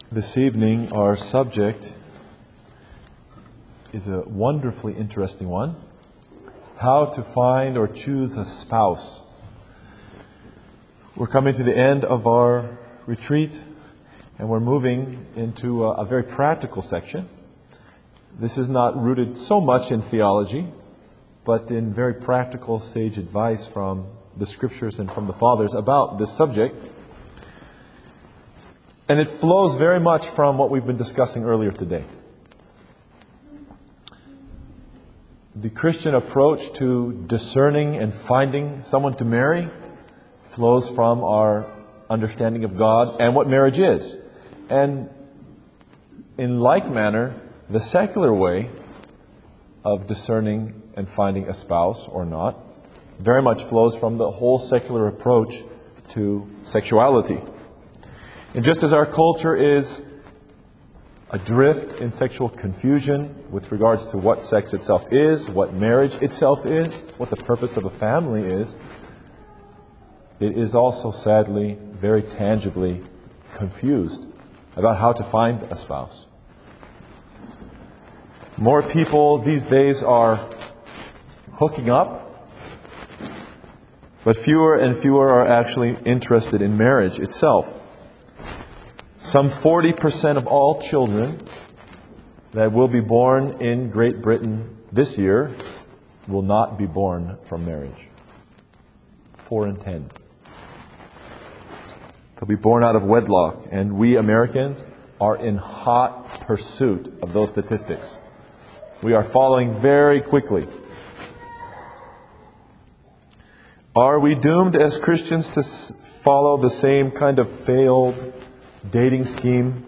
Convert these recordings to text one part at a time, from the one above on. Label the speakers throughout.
Speaker 1: This evening, our subject is a wonderfully interesting one. How to find or choose a spouse. We're coming to the end of our retreat, and we're moving into a very practical section. This is not rooted so much in theology, but in very practical sage advice from the Scriptures and from the Fathers about this subject. And it flows very much from what we've been discussing earlier today. The Christian approach to discerning and finding someone to marry flows from our understanding of God and what marriage is. And in like manner, the secular way of discerning and finding a spouse or not very much flows from the whole secular approach to sexuality. And just as our culture is adrift in sexual confusion with regards to what sex itself is, what marriage itself is, what the purpose of a family is, it is also sadly, very tangibly confused about how to find a spouse. More people these days are hooking up, but fewer and fewer are actually interested in marriage itself. Some 40% of all children that will be born in Great Britain this year will not be born from marriage. 4 in 10. They'll be born out of wedlock, and we Americans are in hot pursuit of those statistics. We are following very quickly. Are we doomed as Christians to follow the same kind of failed dating scheme?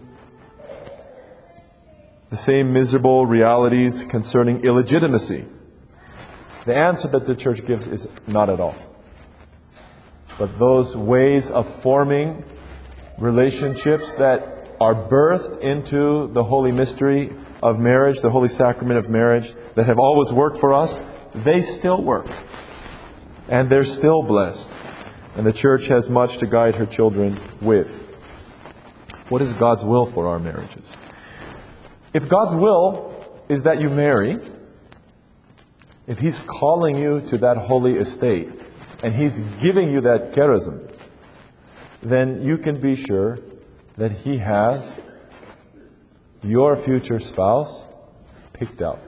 Speaker 1: The same miserable realities concerning illegitimacy? The answer that the church gives is not at all. But those ways of forming relationships that are birthed into the holy mystery of marriage, the holy sacrament of marriage, that have always worked for us, they still work. And they're still blessed. And the church has much to guide her children with. What is God's will for our marriages? If God's will is that you marry, if He's calling you to that holy estate, and He's giving you that charism, then you can be sure that He has your future spouse picked out.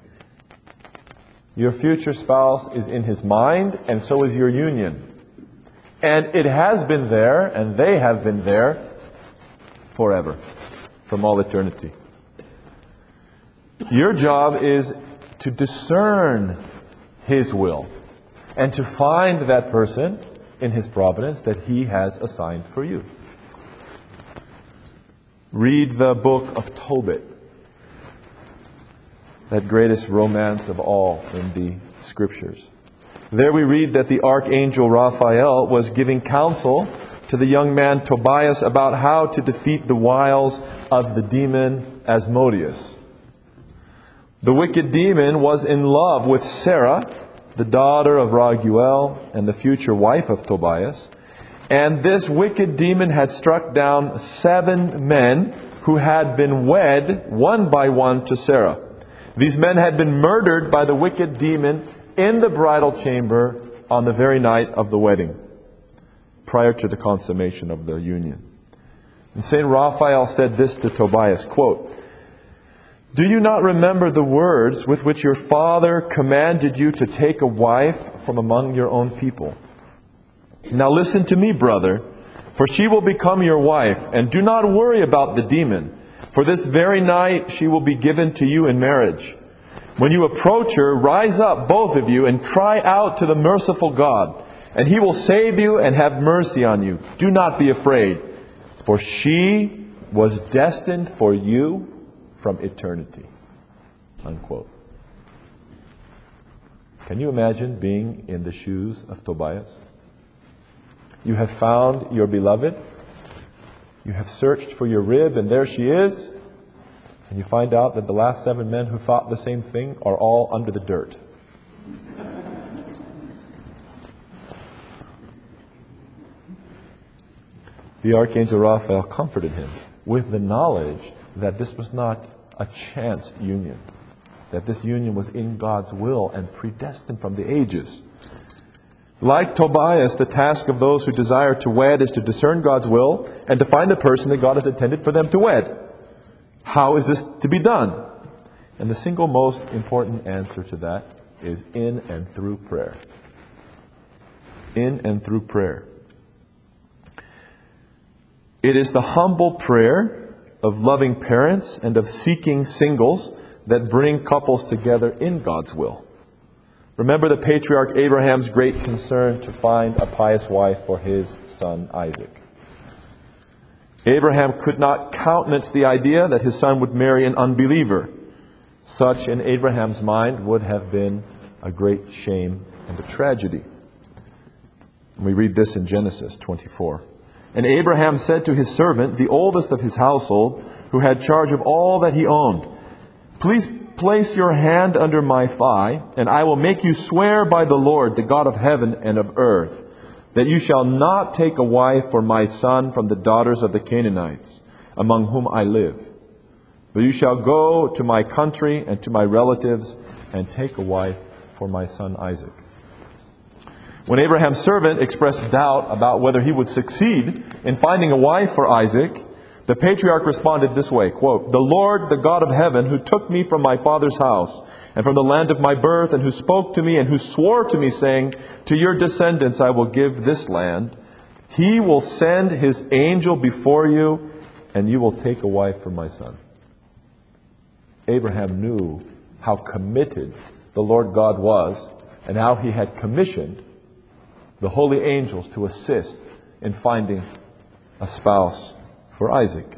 Speaker 1: Your future spouse is in His mind, and so is your union. And it has been there, and they have been there forever, from all eternity. Your job is to discern His will and to find that person in His providence that He has assigned for you. Read the book of Tobit, that greatest romance of all in the Scriptures. There we read that the archangel Raphael was giving counsel to the young man Tobias about how to defeat the wiles of the demon Asmodeus. The wicked demon was in love with Sarah, the daughter of Raguel and the future wife of Tobias. And this wicked demon had struck down 7 men who had been wed one by one to Sarah. These men had been murdered by the wicked demon in the bridal chamber on the very night of the wedding, prior to the consummation of the union. And St. Raphael said this to Tobias, quote, "Do you not remember the words with which your father commanded you to take a wife from among your own people? Now listen to me, brother, for she will become your wife, and do not worry about the demon, for this very night she will be given to you in marriage. When you approach her, rise up, both of you, and cry out to the merciful God, and He will save you and have mercy on you. Do not be afraid, for she was destined for you from eternity." Unquote. Can you imagine being in the shoes of Tobias? You have found your beloved. You have searched for your rib, and there she is. And you find out that the last 7 men who thought the same thing are all under the dirt. The archangel Raphael comforted him with the knowledge that this was not a chance union, that this union was in God's will and predestined from the ages. Like Tobias, the task of those who desire to wed is to discern God's will and to find the person that God has intended for them to wed. How is this to be done? And the single most important answer to that is in and through prayer. In and through prayer. It is the humble prayer of loving parents and of seeking singles that bring couples together in God's will. Remember the patriarch Abraham's great concern to find a pious wife for his son Isaac. Abraham could not countenance the idea that his son would marry an unbeliever. Such, in Abraham's mind, would have been a great shame and a tragedy. And we read this in Genesis 24. And Abraham said to his servant, the oldest of his household, who had charge of all that he owned, "Please place your hand under my thigh, and I will make you swear by the Lord, the God of heaven and of earth, that you shall not take a wife for my son from the daughters of the Canaanites, among whom I live. But you shall go to my country and to my relatives and take a wife for my son Isaac." When Abraham's servant expressed doubt about whether he would succeed in finding a wife for Isaac, the patriarch responded this way, quote, "The Lord, the God of heaven, who took me from my father's house and from the land of my birth, and who spoke to me and who swore to me, saying, 'To your descendants I will give this land,' he will send his angel before you, and you will take a wife for my son." Abraham knew how committed the Lord God was and how he had commissioned the holy angels to assist in finding a spouse for Isaac.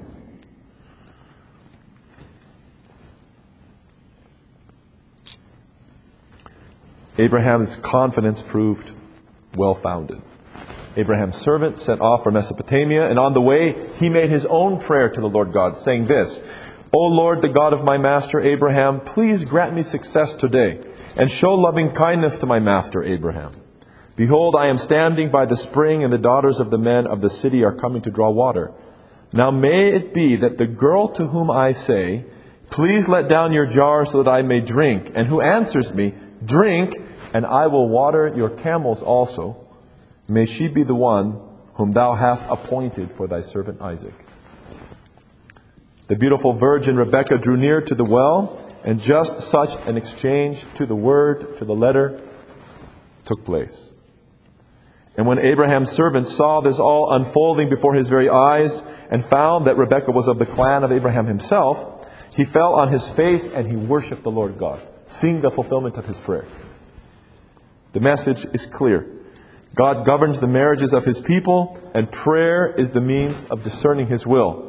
Speaker 1: Abraham's confidence proved well-founded. Abraham's servant set off for Mesopotamia, and on the way he made his own prayer to the Lord God, saying this, "O Lord, the God of my master Abraham, please grant me success today, and show loving kindness to my master Abraham. Behold, I am standing by the spring, and the daughters of the men of the city are coming to draw water. Now may it be that the girl to whom I say, 'Please let down your jar so that I may drink,' and who answers me, 'Drink, and I will water your camels also,' may she be the one whom thou hast appointed for thy servant Isaac." The beautiful virgin Rebekah drew near to the well, and just such an exchange to the word, to the letter, took place. And when Abraham's servant saw this all unfolding before his very eyes, and found that Rebekah was of the clan of Abraham himself, he fell on his face and he worshipped the Lord God, seeing the fulfillment of his prayer. The message is clear. God governs the marriages of his people, and prayer is the means of discerning his will.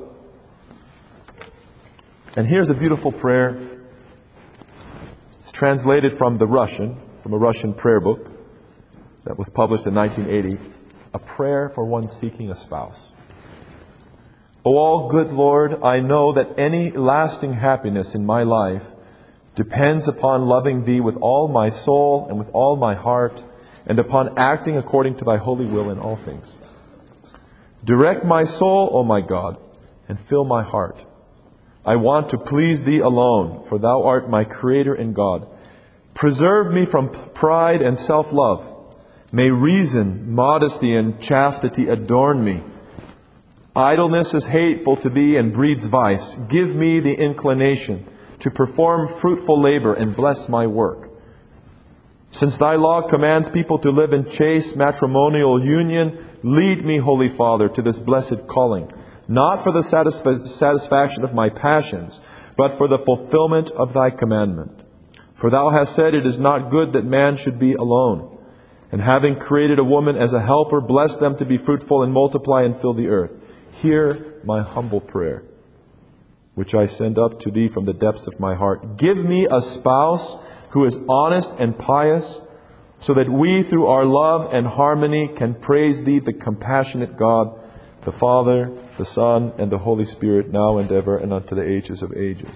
Speaker 1: And here's a beautiful prayer. It's translated from a Russian prayer book that was published in 1980, a prayer for one seeking a spouse. "O all good Lord, I know that any lasting happiness in my life depends upon loving Thee with all my soul and with all my heart, and upon acting according to Thy holy will in all things. Direct my soul, O my God, and fill my heart. I want to please Thee alone, for Thou art my Creator and God. Preserve me from pride and self-love. May reason, modesty, and chastity adorn me. Idleness is hateful to Thee and breeds vice. Give me the inclination to perform fruitful labor and bless my work. Since Thy law commands people to live in chaste matrimonial union, lead me, Holy Father, to this blessed calling, not for the satisfaction of my passions, but for the fulfillment of Thy commandment. For Thou hast said, it is not good that man should be alone. And having created a woman as a helper, bless them to be fruitful and multiply and fill the earth. Hear my humble prayer, which I send up to Thee from the depths of my heart. Give me a spouse who is honest and pious, so that we, through our love and harmony, can praise Thee, the compassionate God, the Father, the Son, and the Holy Spirit, now and ever, and unto the ages of ages."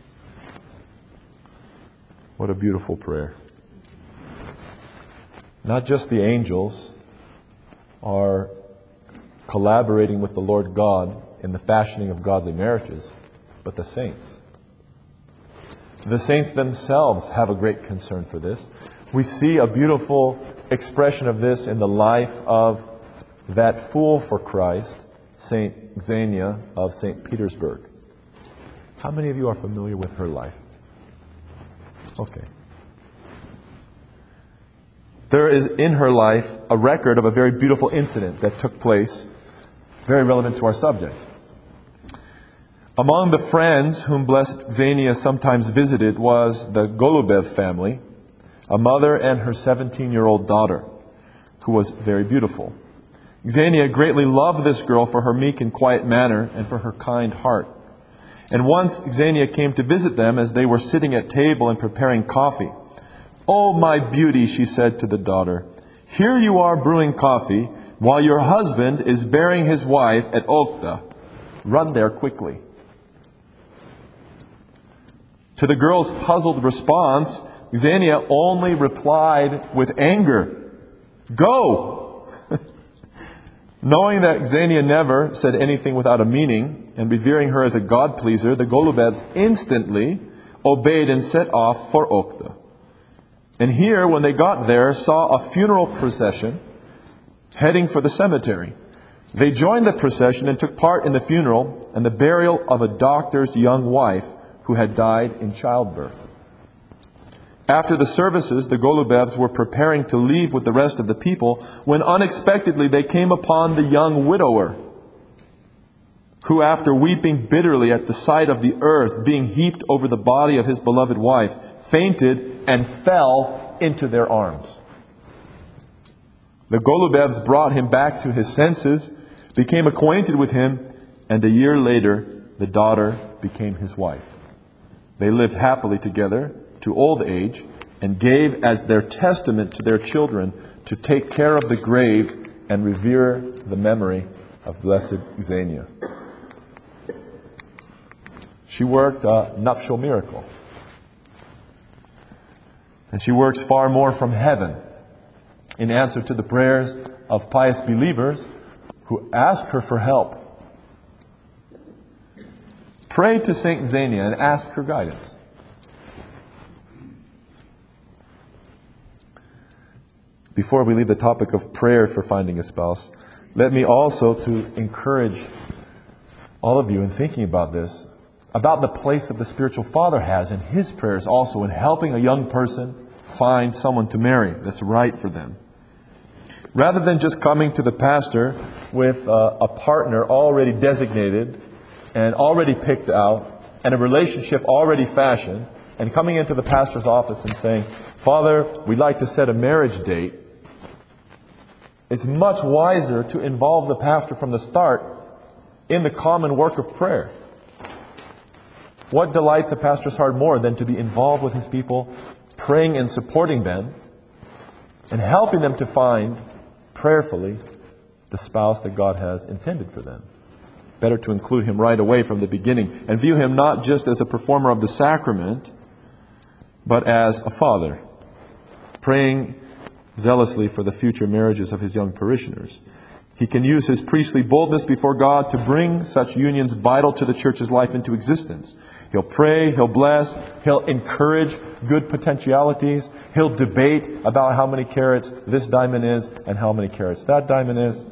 Speaker 1: What a beautiful prayer. Not just the angels are collaborating with the Lord God in the fashioning of godly marriages, but the saints. The saints themselves have a great concern for this. We see a beautiful expression of this in the life of that fool for Christ, Saint Xenia of St. Petersburg. How many of you are familiar with her life? Okay. There is in her life a record of a very beautiful incident that took place, very relevant to our subject. Among the friends whom Blessed Xenia sometimes visited was the Golubev family, a mother and her 17-year-old daughter, who was very beautiful. Xenia greatly loved this girl for her meek and quiet manner and for her kind heart. And once Xenia came to visit them as they were sitting at table and preparing coffee. "Oh, my beauty," she said to the daughter, "here you are brewing coffee while your husband is burying his wife at Okhta. Run there quickly." To the girl's puzzled response, Xenia only replied with anger, "Go!" Knowing that Xenia never said anything without a meaning, and revering her as a God-pleaser, the Golubevs instantly obeyed and set off for Okhta. And here, when they got there, saw a funeral procession heading for the cemetery. They joined the procession and took part in the funeral and the burial of a doctor's young wife who had died in childbirth. After the services, the Golubevs were preparing to leave with the rest of the people when unexpectedly they came upon the young widower, who, after weeping bitterly at the sight of the earth being heaped over the body of his beloved wife, fainted and fell into their arms. The Golubevs brought him back to his senses, became acquainted with him, and a year later the daughter became his wife. They lived happily together to old age, and gave as their testament to their children to take care of the grave and revere the memory of Blessed Xenia. She worked a nuptial miracle. And she works far more from heaven in answer to the prayers of pious believers who ask her for help. Pray to Saint Xenia and ask her guidance. Before we leave the topic of prayer for finding a spouse, let me also to encourage all of you in thinking about this, about the place that the spiritual father has in his prayers also in helping a young person find someone to marry that's right for them. Rather than just coming to the pastor with a partner already designated and already picked out and a relationship already fashioned, and coming into the pastor's office and saying, "Father, we'd like to set a marriage date," it's much wiser to involve the pastor from the start in the common work of prayer. What delights a pastor's heart more than to be involved with his people, praying and supporting them, and helping them to find, prayerfully, the spouse that God has intended for them? Better to include him right away from the beginning and view him not just as a performer of the sacrament, but as a father, praying zealously for the future marriages of his young parishioners. He can use his priestly boldness before God to bring such unions vital to the church's life into existence. He'll pray, he'll bless, he'll encourage good potentialities, he'll debate about how many carats this diamond is and how many carats that diamond is.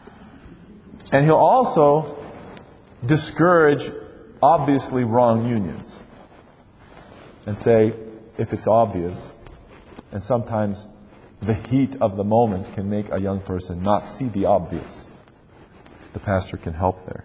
Speaker 1: And he'll also discourage obviously wrong unions and say, if it's obvious, and sometimes the heat of the moment can make a young person not see the obvious, the pastor can help there.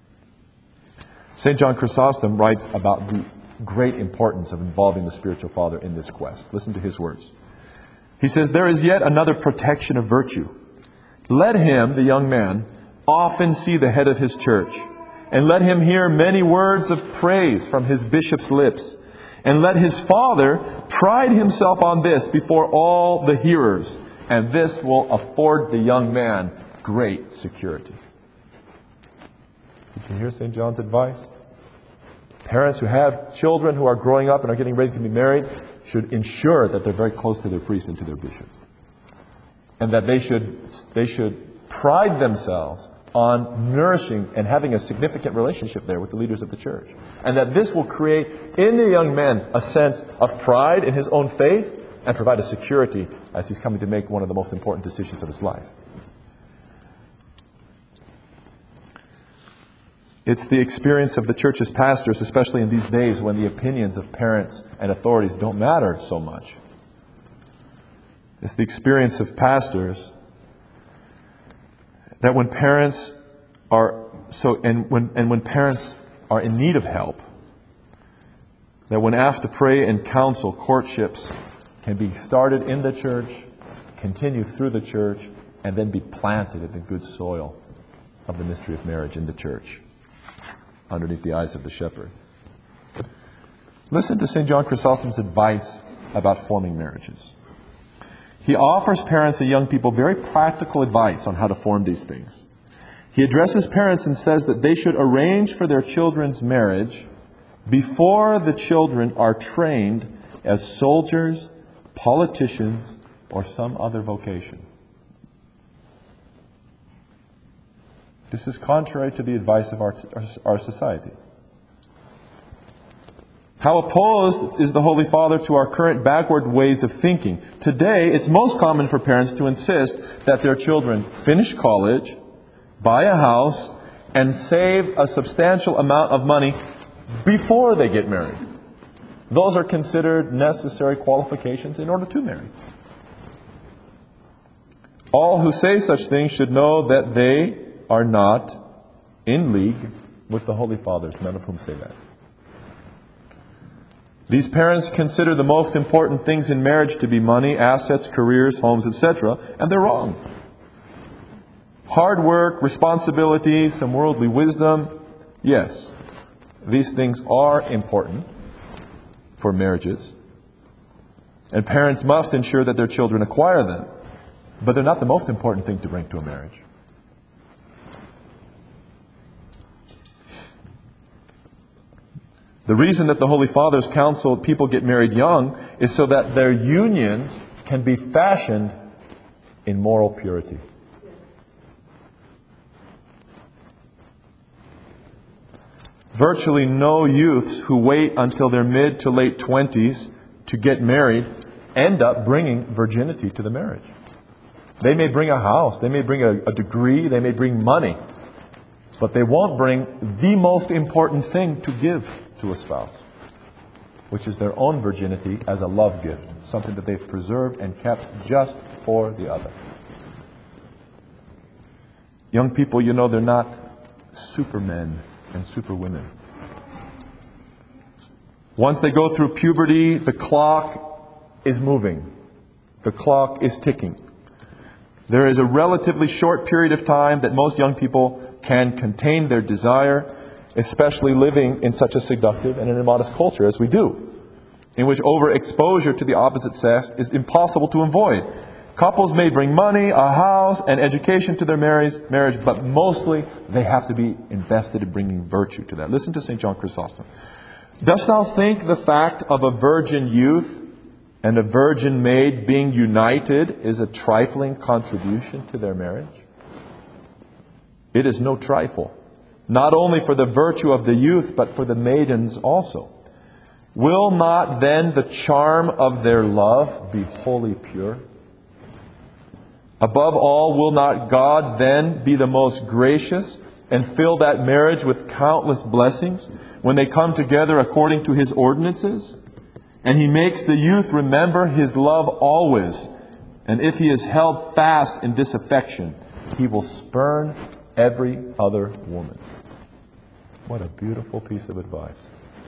Speaker 1: St. John Chrysostom writes about the great importance of involving the spiritual father in this quest. Listen to his words. He says, "There is yet another protection of virtue. Let him, the young man, often see the head of his church, and let him hear many words of praise from his bishop's lips. And let his father pride himself on this before all the hearers, and this will afford the young man great security." Did you hear St. John's advice? Parents who have children who are growing up and are getting ready to be married should ensure that they're very close to their priest and to their bishop. And that they should pride themselves on nourishing and having a significant relationship there with the leaders of the church. And that this will create in the young man a sense of pride in his own faith and provide a security as he's coming to make one of the most important decisions of his life. It's the experience of the church's pastors, especially in these days when the opinions of parents and authorities don't matter so much. It's the experience of pastors that when parents are when parents are in need of help, that when asked to pray and counsel, courtships can be started in the church, continue through the church, and then be planted in the good soil of the mystery of marriage in the church, underneath the eyes of the shepherd. Listen to St. John Chrysostom's advice about forming marriages. He offers parents and young people very practical advice on how to form these things. He addresses parents and says that they should arrange for their children's marriage before the children are trained as soldiers, politicians, or some other vocation. This is contrary to the advice of our society. How opposed is the Holy Father to our current backward ways of thinking? Today, it's most common for parents to insist that their children finish college, buy a house, and save a substantial amount of money before they get married. Those are considered necessary qualifications in order to marry. All who say such things should know that they are not in league with the Holy Fathers, none of whom say that. These parents consider the most important things in marriage to be money, assets, careers, homes, etc., and they're wrong. Hard work, responsibility, some worldly wisdom, yes, these things are important for marriages, and parents must ensure that their children acquire them, but they're not the most important thing to bring to a marriage. The reason that the Holy Fathers counsel people get married young is so that their unions can be fashioned in moral purity. Virtually no youths who wait until their mid to late 20s to get married end up bringing virginity to the marriage. They may bring a house, they may bring a degree, they may bring money, but they won't bring the most important thing to give to a spouse, which is their own virginity as a love gift, something that they've preserved and kept just for the other. Young people, you know, they're not supermen and superwomen. Once they go through puberty, the clock is moving. The clock is ticking. There is a relatively short period of time that most young people can contain their desire, especially living in such a seductive and an immodest culture as we do, in which overexposure to the opposite sex is impossible to avoid. Couples may bring money, a house, and education to their marriage, but mostly they have to be invested in bringing virtue to that. Listen to St. John Chrysostom. Dost thou think the fact of a virgin youth and a virgin maid being united is a trifling contribution to their marriage? It is no trifle. Not only for the virtue of the youth, but for the maidens also. Will not then the charm of their love be wholly pure? Above all, will not God then be the most gracious and fill that marriage with countless blessings when they come together according to His ordinances? And He makes the youth remember His love always. And if he is held fast in this affection, he will spurn every other woman. What a beautiful piece of advice.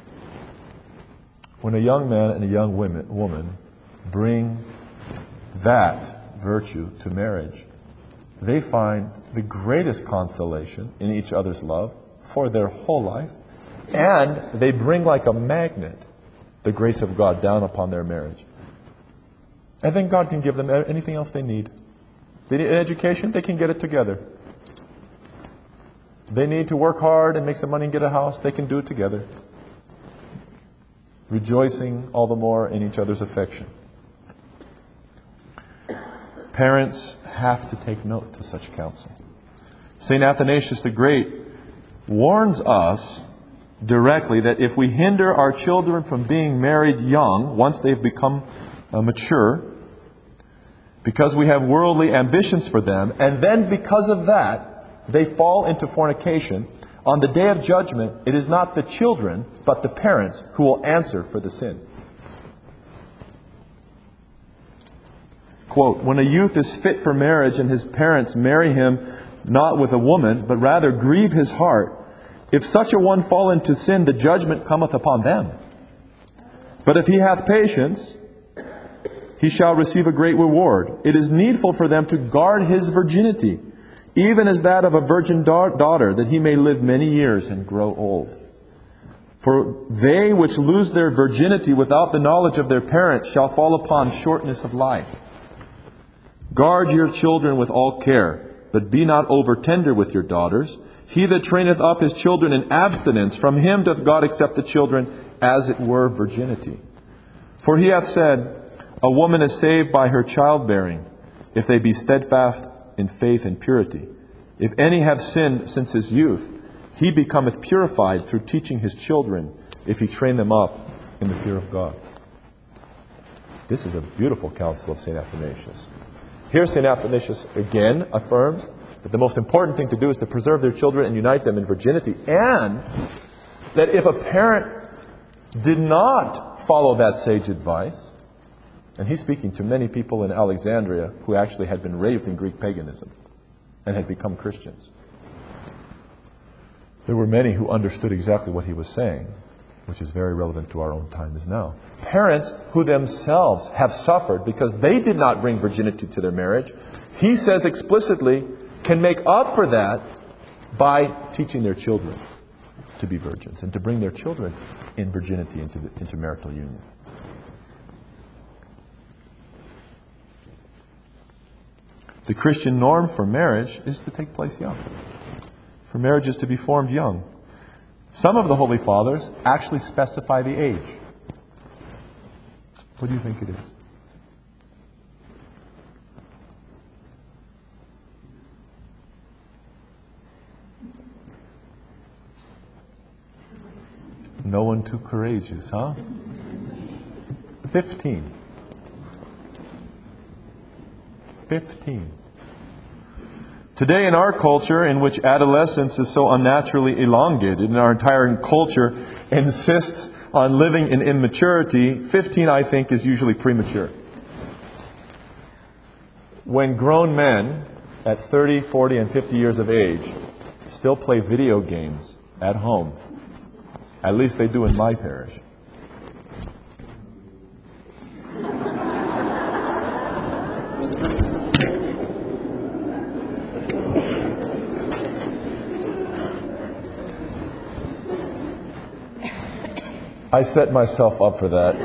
Speaker 1: When a young man and a young woman bring that virtue to marriage, they find the greatest consolation in each other's love for their whole life, and they bring like a magnet the grace of God down upon their marriage. And then God can give them anything else they need. They need an education, they can get it together. They need to work hard and make some money and get a house, they can do it together. Rejoicing all the more in each other's affection. Parents have to take note to such counsel. St. Athanasius the Great warns us directly that if we hinder our children from being married young, once they've become mature, because we have worldly ambitions for them, and then because of that, they fall into fornication, on the day of judgment, it is not the children, but the parents who will answer for the sin. Quote, when a youth is fit for marriage and his parents marry him not with a woman, but rather grieve his heart, if such a one fall into sin, the judgment cometh upon them. But if he hath patience, he shall receive a great reward. It is needful for them to guard his virginity, even as that of a virgin daughter, that he may live many years and grow old. For they which lose their virginity without the knowledge of their parents shall fall upon shortness of life. Guard your children with all care, but be not over tender with your daughters. He that traineth up his children in abstinence, from him doth God accept the children, as it were virginity. For he hath said, a woman is saved by her childbearing, if they be steadfast in faith and purity. If any have sinned since his youth, he becometh purified through teaching his children, if he train them up in the fear of God. This is a beautiful counsel of St. Athanasius. Here St. Athanasius again affirms that the most important thing to do is to preserve their children and unite them in virginity, and that if a parent did not follow that sage advice, and he's speaking to many people in Alexandria who actually had been raised in Greek paganism and had become Christians. There were many who understood exactly what he was saying, which is very relevant to our own time as now. Parents who themselves have suffered because they did not bring virginity to their marriage, he says explicitly, can make up for that by teaching their children to be virgins and to bring their children in virginity into marital union. The Christian norm for marriage is to take place young. For marriages to be formed young. Some of the Holy Fathers actually specify the age. What do you think it is? No one too courageous, huh? 15. 15. Today in our culture, in which adolescence is so unnaturally elongated, and our entire culture insists on living in immaturity, 15, I think, is usually premature. When grown men at 30, 40, and 50 years of age still play video games at home, at least they do in my parish, I set myself up for that.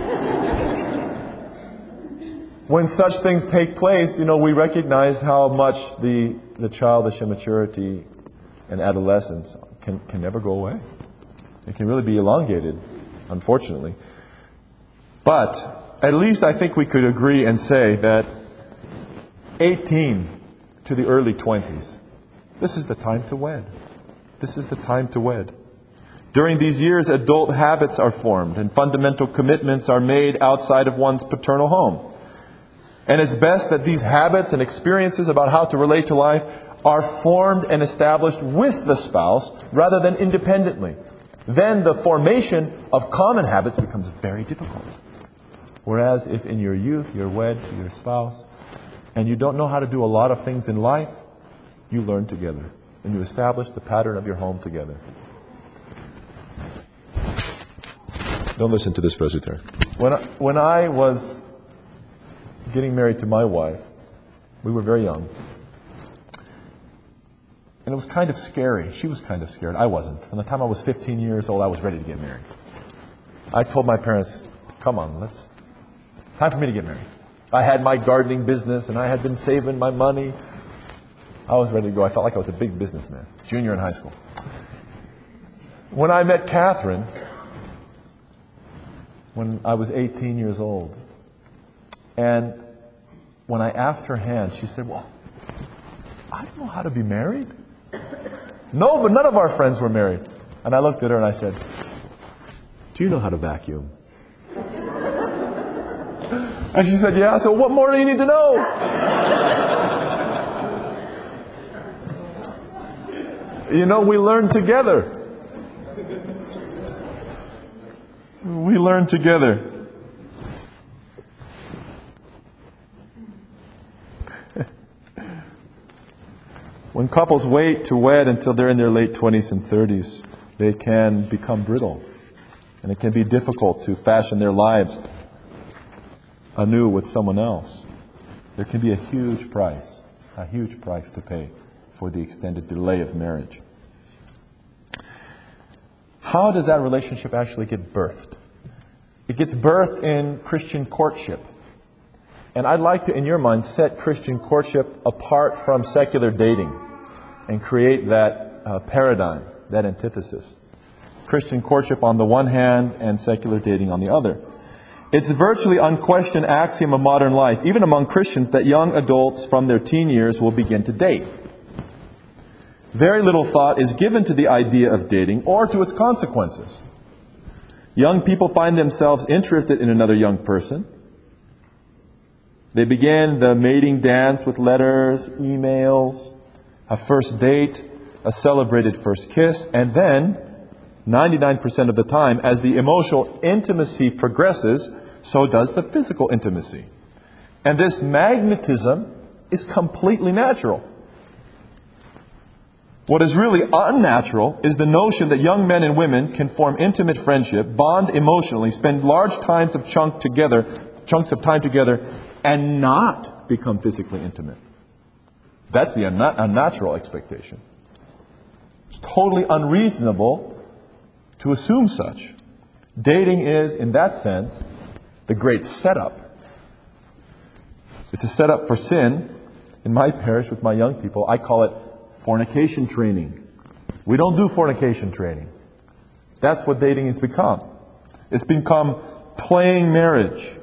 Speaker 1: When such things take place, we recognize how much the childish immaturity and adolescence can never go away. It can really be elongated, unfortunately. But at least I think we could agree and say that 18 to the early 20s, this is the time to wed. This is the time to wed. During these years, adult habits are formed and fundamental commitments are made outside of one's paternal home. And it's best that these habits and experiences about how to relate to life are formed and established with the spouse rather than independently. Then the formation of common habits becomes very difficult. Whereas if in your youth you're wed to your spouse and you don't know how to do a lot of things in life, you learn together and you establish the pattern of your home together. Don't listen to this presbyter. When I was getting married to my wife, we were very young. And it was kind of scary. She was kind of scared. I wasn't. From the time I was 15 years old, I was ready to get married. I told my parents, come on, time for me to get married. I had my gardening business and I had been saving my money. I was ready to go. I felt like I was a big businessman, junior in high school. When I met Catherine, when I was 18 years old, and when I asked her hand, she said, well, I don't know how to be married. No, but none of our friends were married. And I looked at her and I said, do you know how to vacuum? And she said, yeah. So what more do you need to know? You know, we learn together. We learn together. When couples wait to wed until they're in their late 20s and 30s, they can become brittle. And it can be difficult to fashion their lives anew with someone else. There can be a huge price to pay for the extended delay of marriage. How does that relationship actually get birthed? It gets birthed in Christian courtship. And I'd like to, in your mind, set Christian courtship apart from secular dating and create that paradigm, that antithesis. Christian courtship on the one hand and secular dating on the other. It's a virtually unquestioned axiom of modern life, even among Christians, that young adults from their teen years will begin to date. Very little thought is given to the idea of dating or to its consequences. Young people find themselves interested in another young person. They begin the mating dance with letters, emails, a first date, a celebrated first kiss, and then, 99% of the time, as the emotional intimacy progresses, so does the physical intimacy. And this magnetism is completely natural. What is really unnatural is the notion that young men and women can form intimate friendship, bond emotionally, spend large chunks of time together, and not become physically intimate. That's the unnatural expectation. It's totally unreasonable to assume such. Dating is, in that sense, the great setup. It's a setup for sin. In my parish with my young people, I call it fornication training. We don't do fornication training. That's what dating has become. It's become playing marriage.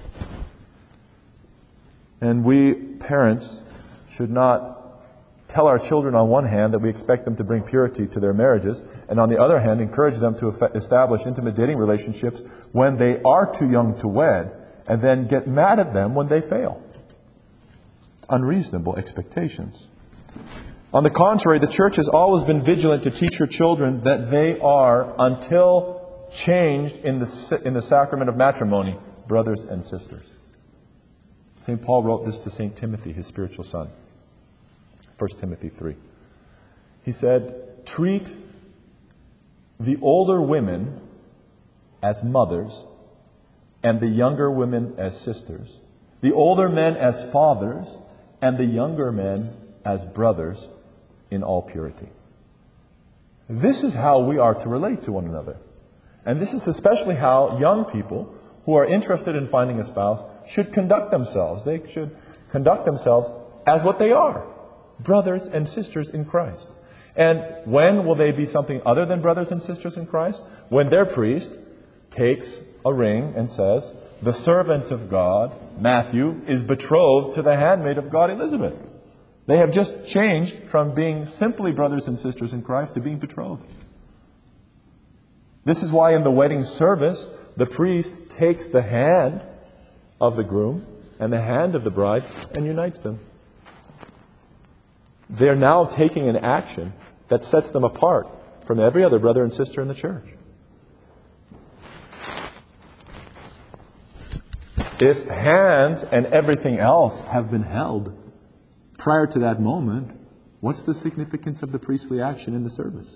Speaker 1: And we, parents, should not tell our children on one hand that we expect them to bring purity to their marriages, and on the other hand, encourage them to establish intimate dating relationships when they are too young to wed, and then get mad at them when they fail. Unreasonable expectations. On the contrary, the church has always been vigilant to teach her children that they are, until changed in the sacrament of matrimony, brothers and sisters. St. Paul wrote this to St. Timothy, his spiritual son. 1 Timothy 3. He said, treat the older women as mothers and the younger women as sisters, the older men as fathers and the younger men as brothers in all purity. This is how we are to relate to one another. And this is especially how young people who are interested in finding a spouse should conduct themselves. They should conduct themselves as what they are, brothers and sisters in Christ. And when will they be something other than brothers and sisters in Christ? When their priest takes a ring and says, the servant of God, Matthew, is betrothed to the handmaid of God, Elizabeth. They have just changed from being simply brothers and sisters in Christ to being betrothed. This is why in the wedding service, the priest takes the hand of the groom and the hand of the bride and unites them. They're now taking an action that sets them apart from every other brother and sister in the church. If hands and everything else have been held prior to that moment, what's the significance of the priestly action in the service?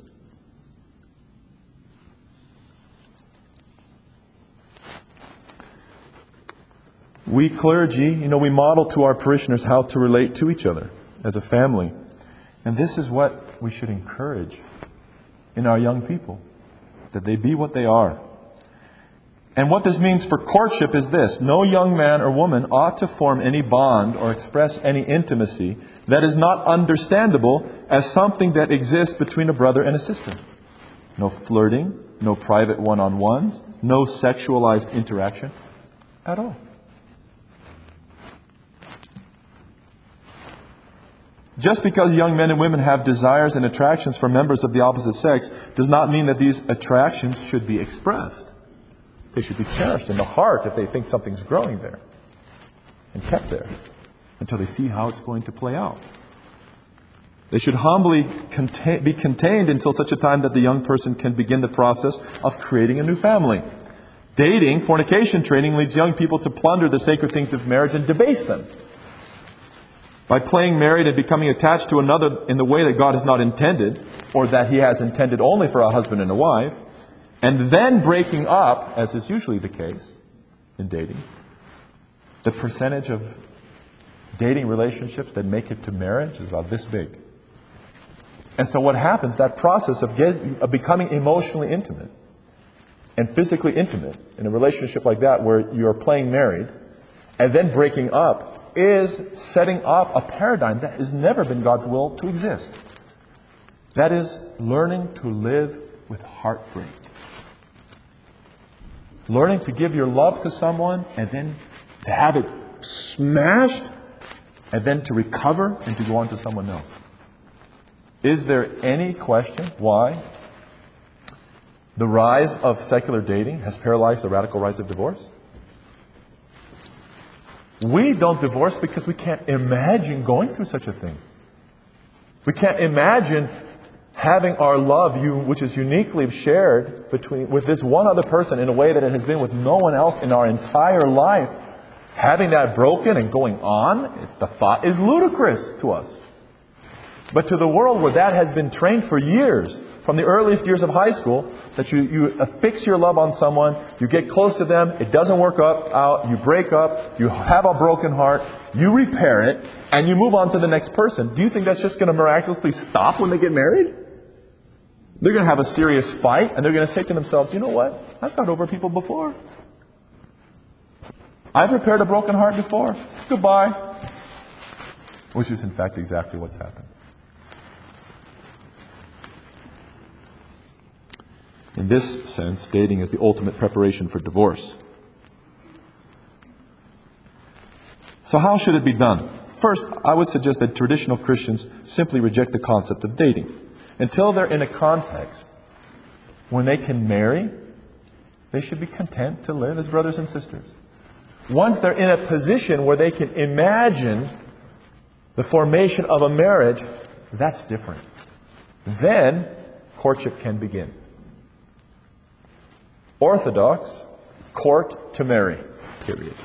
Speaker 1: We clergy, we model to our parishioners how to relate to each other as a family. And this is what we should encourage in our young people, that they be what they are. And what this means for courtship is this: no young man or woman ought to form any bond or express any intimacy that is not understandable as something that exists between a brother and a sister. No flirting, no private one-on-ones, no sexualized interaction at all. Just because young men and women have desires and attractions for members of the opposite sex does not mean that these attractions should be expressed. They should be cherished in the heart if they think something's growing there, and kept there until they see how it's going to play out. They should humbly be contained until such a time that the young person can begin the process of creating a new family. Dating, fornication training, leads young people to plunder the sacred things of marriage and debase them. By playing married and becoming attached to another in the way that God has not intended, or that He has intended only for a husband and a wife, and then breaking up, as is usually the case in dating, the percentage of dating relationships that make it to marriage is about this big. And so what happens, that process of becoming emotionally intimate and physically intimate in a relationship like that where you're playing married and then breaking up is setting up a paradigm that has never been God's will to exist. That is learning to live with heartbreak. Learning to give your love to someone and then to have it smashed and then to recover and to go on to someone else. Is there any question why the rise of secular dating has paralyzed the radical rise of divorce? We don't divorce because we can't imagine going through such a thing. We can't imagine having our love, which is uniquely shared with this one other person in a way that it has been with no one else in our entire life, having that broken and going on. The thought is ludicrous to us. But to the world where that has been trained for years, from the earliest years of high school, that you affix your love on someone, you get close to them, it doesn't work out, you break up, you have a broken heart, you repair it, and you move on to the next person. Do you think that's just going to miraculously stop when they get married? They're going to have a serious fight, and they're going to say to themselves, you know what? I've got over people before. I've repaired a broken heart before. Goodbye. Which is in fact exactly what's happened. In this sense, dating is the ultimate preparation for divorce. So how should it be done? First, I would suggest that traditional Christians simply reject the concept of dating. Until they're in a context when they can marry, they should be content to live as brothers and sisters. Once they're in a position where they can imagine the formation of a marriage, that's different. Then courtship can begin. Orthodox, court to marry, period.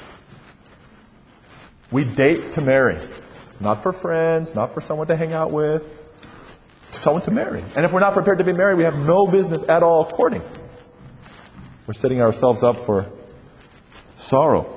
Speaker 1: We date to marry. Not for friends, not for someone to hang out with. Someone to marry. And if we're not prepared to be married, we have no business at all courting. We're setting ourselves up for sorrow.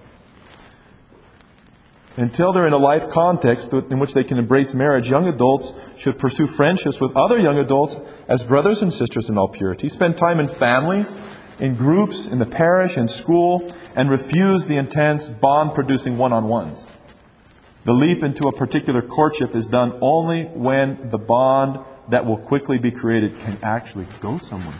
Speaker 1: Until they're in a life context in which they can embrace marriage, young adults should pursue friendships with other young adults as brothers and sisters in all purity. Spend time in families, in groups, in the parish, in school, and refuse the intense bond-producing one-on-ones. The leap into a particular courtship is done only when the bond that will quickly be created can actually go somewhere.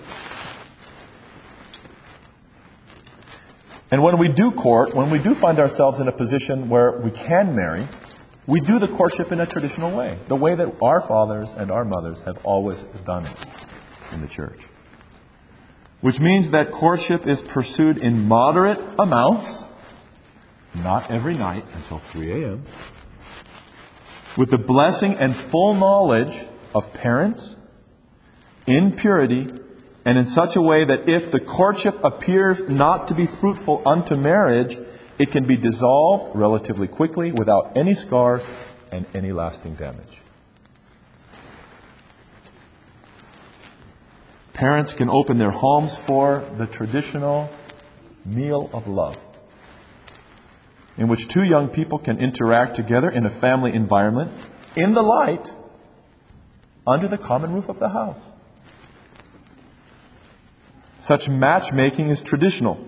Speaker 1: And when we do court, when we do find ourselves in a position where we can marry, we do the courtship in a traditional way, the way that our fathers and our mothers have always done it in the church. Which means that courtship is pursued in moderate amounts, not every night until 3 a.m., with the blessing and full knowledge of parents, in purity, and in such a way that if the courtship appears not to be fruitful unto marriage, it can be dissolved relatively quickly without any scars and any lasting damage. Parents can open their homes for the traditional meal of love, in which two young people can interact together in a family environment, in the light, under the common roof of the house. Such matchmaking is traditional.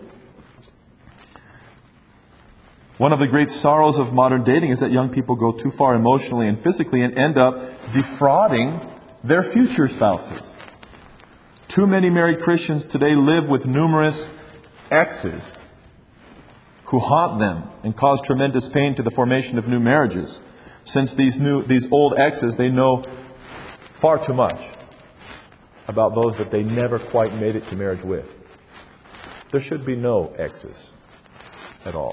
Speaker 1: One of the great sorrows of modern dating is that young people go too far emotionally and physically and end up defrauding their future spouses. Too many married Christians today live with numerous exes who haunt them and cause tremendous pain to the formation of new marriages. Since these old exes, they know far too much about those that they never quite made it to marriage with. There should be no exes at all.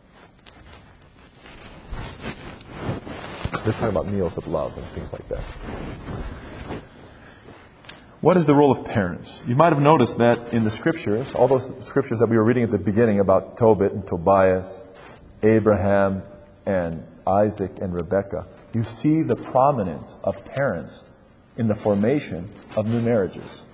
Speaker 1: They're talking about meals of love and things like that. What is the role of parents? You might have noticed that in the Scriptures, all those Scriptures that we were reading at the beginning about Tobit and Tobias, Abraham and Isaac and Rebekah, you see the prominence of parents in the formation of new marriages.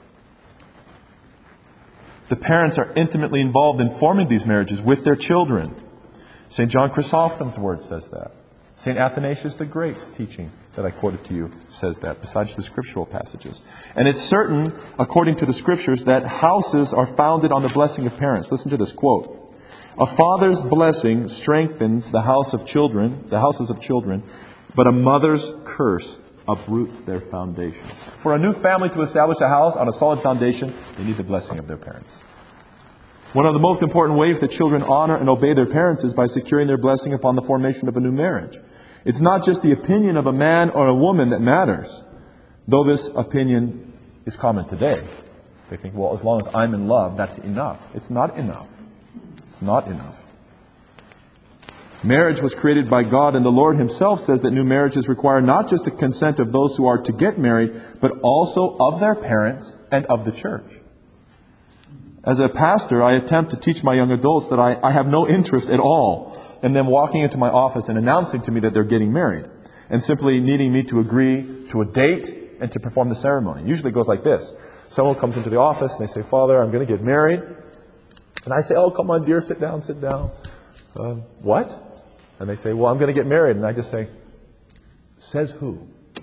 Speaker 1: The parents are intimately involved in forming these marriages with their children. St. John Chrysostom's word says that. St. Athanasius the Great's teaching that I quoted to you says that, besides the scriptural passages. And it's certain, according to the Scriptures, that houses are founded on the blessing of parents. Listen to this quote. A father's blessing strengthens the houses of children, but a mother's curse uproots their foundations. For a new family to establish a house on a solid foundation, they need the blessing of their parents. One of the most important ways that children honor and obey their parents is by securing their blessing upon the formation of a new marriage. It's not just the opinion of a man or a woman that matters, though this opinion is common today. They think, well, as long as I'm in love, that's enough. It's not enough. It's not enough. Marriage was created by God, and the Lord Himself says that new marriages require not just the consent of those who are to get married, but also of their parents and of the church. As a pastor, I attempt to teach my young adults that I have no interest at all in them walking into my office and announcing to me that they're getting married, and simply needing me to agree to a date and to perform the ceremony. It usually goes like this. Someone comes into the office and they say, Father, I'm going to get married. And I say, oh, come on, dear, sit down, sit down. What? And they say, well, I'm going to get married. And I just say, says who?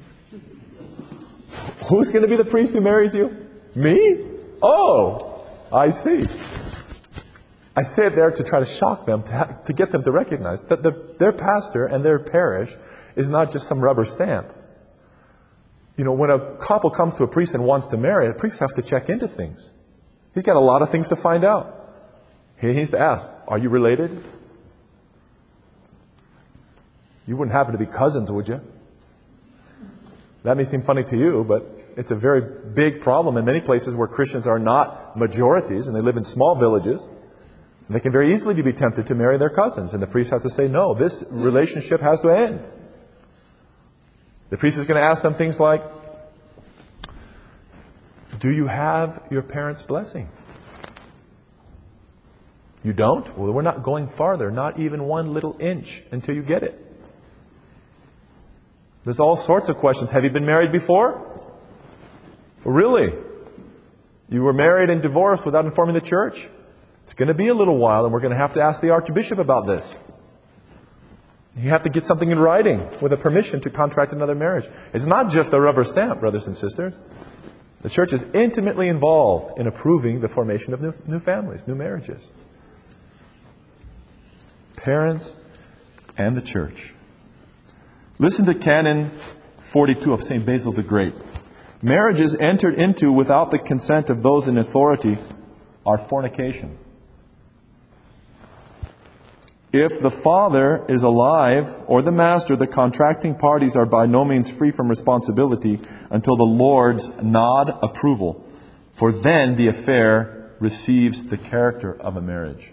Speaker 1: Who's going to be the priest who marries you? Me? Oh, I see. I say it there to try to shock them, to get them to recognize that their pastor and their parish is not just some rubber stamp. You know, when a couple comes to a priest and wants to marry, the priest has to check into things. He's got a lot of things to find out. He needs to ask, are you related? You wouldn't happen to be cousins, would you? That may seem funny to you, but it's a very big problem in many places where Christians are not majorities and they live in small villages. And they can very easily be tempted to marry their cousins. And the priest has to say, no, this relationship has to end. The priest is going to ask them things like, do you have your parents' blessing? You don't? Well, we're not going farther, not even one little inch until you get it. There's all sorts of questions. Have you been married before? Really? You were married and divorced without informing the church? It's going to be a little while, and we're going to have to ask the Archbishop about this. You have to get something in writing with a permission to contract another marriage. It's not just a rubber stamp, brothers and sisters. The church is intimately involved in approving the formation of new families, new marriages. Parents and the church. Listen to Canon 42 of St. Basil the Great. Marriages entered into without the consent of those in authority are fornication. If the father is alive or the master, the contracting parties are by no means free from responsibility until the Lord's nod approval, for then the affair receives the character of a marriage.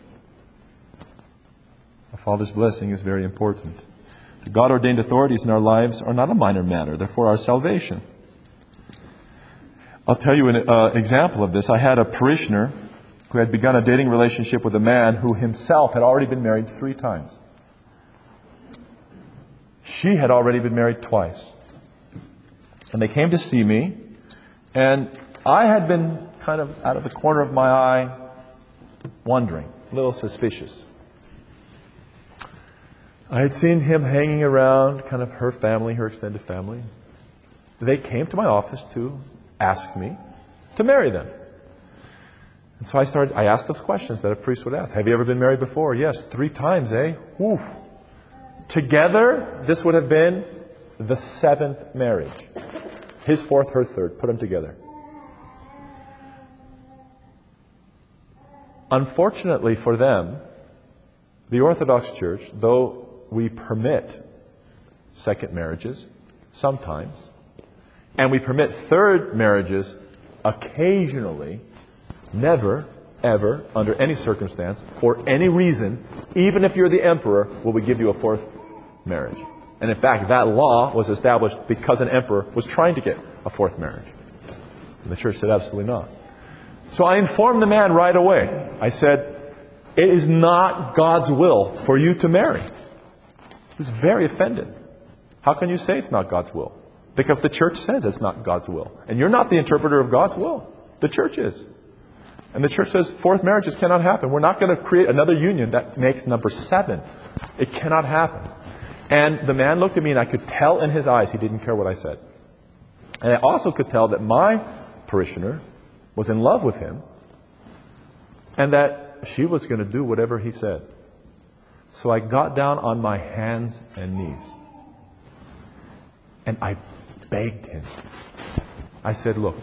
Speaker 1: A father's blessing is very important. The God-ordained authorities in our lives are not a minor matter. They're for our salvation. I'll tell you an example of this. I had a parishioner who had begun a dating relationship with a man who himself had already been married 3 times. She had already been married twice. And they came to see me, and I had been kind of out of the corner of my eye wondering, a little suspicious. I had seen him hanging around kind of her family, her extended family. They came to my office to ask me to marry them. And so I asked those questions that a priest would ask. Have you ever been married before? Yes, 3 times, eh? Whew. Together, this would have been the 7th marriage. His 4th, her 3rd. Put them together. Unfortunately for them, the Orthodox Church, though we permit second marriages, sometimes. And we permit third marriages occasionally, never, ever, under any circumstance, for any reason, even if you're the emperor, will we give you a fourth marriage. And in fact, that law was established because an emperor was trying to get a fourth marriage. And the church said, absolutely not. So I informed the man right away. I said, it is not God's will for you to marry. He was very offended. How can you say it's not God's will? Because the church says it's not God's will. And you're not the interpreter of God's will. The church is. And the church says fourth marriages cannot happen. We're not going to create another union that makes number 7. It cannot happen. And the man looked at me and I could tell in his eyes he didn't care what I said. And I also could tell that my parishioner was in love with him and that she was going to do whatever he said. So I got down on my hands and knees and I begged him. I said, look,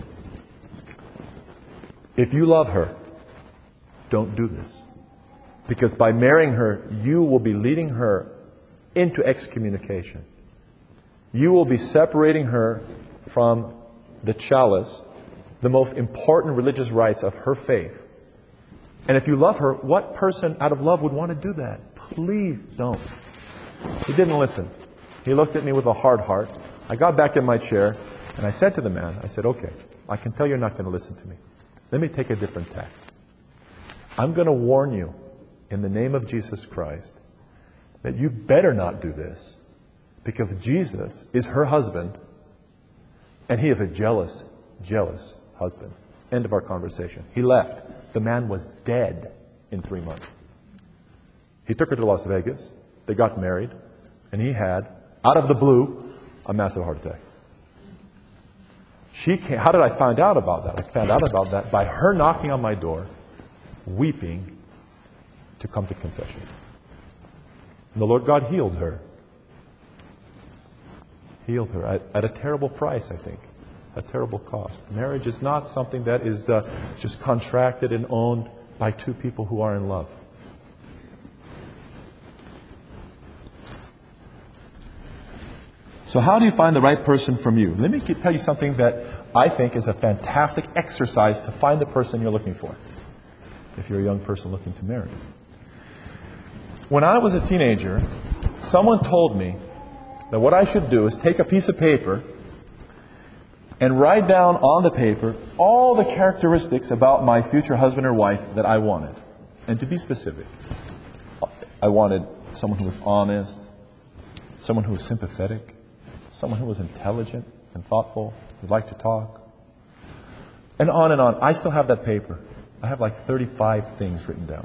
Speaker 1: if you love her, don't do this. Because by marrying her, you will be leading her into excommunication. You will be separating her from the chalice, the most important religious rites of her faith. And if you love her, what person out of love would want to do that? Please don't. He didn't listen. He looked at me with a hard heart. I got back in my chair and I said to the man, I said, okay, I can tell you're not going to listen to me. Let me take a different tack. I'm going to warn you in the name of Jesus Christ that you better not do this because Jesus is her husband and he is a jealous, jealous husband. End of our conversation. He left. The man was dead in 3 months. He took her to Las Vegas. They got married. And he had, out of the blue, a massive heart attack. How did I find out about that? I found out about that by her knocking on my door, weeping to come to confession. And the Lord God healed her. Healed her at a terrible price, I think. A terrible cost. Marriage is not something that is just contracted and owned by two people who are in love. So how do you find the right person from you? Let me tell you something that I think is a fantastic exercise to find the person you're looking for. If you're a young person looking to marry. When I was a teenager, someone told me that what I should do is take a piece of paper and write down on the paper all the characteristics about my future husband or wife that I wanted. And to be specific, I wanted someone who was honest, someone who was sympathetic, someone who was intelligent and thoughtful, who liked to talk. And on and on. I still have that paper. I have like 35 things written down.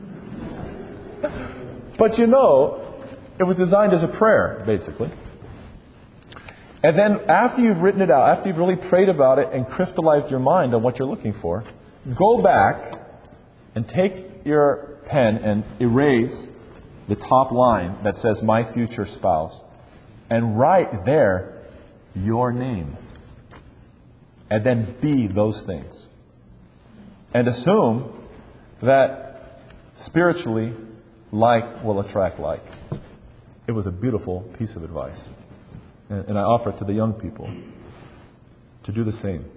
Speaker 1: But you know, it was designed as a prayer, basically. And then after you've written it out, after you've really prayed about it and crystallized your mind on what you're looking for, go back and take your pen and erase the top line that says, my future spouse. And write there your name. And then be those things. And assume that spiritually, like will attract like. It was a beautiful piece of advice. And I offer it to the young people to do the same.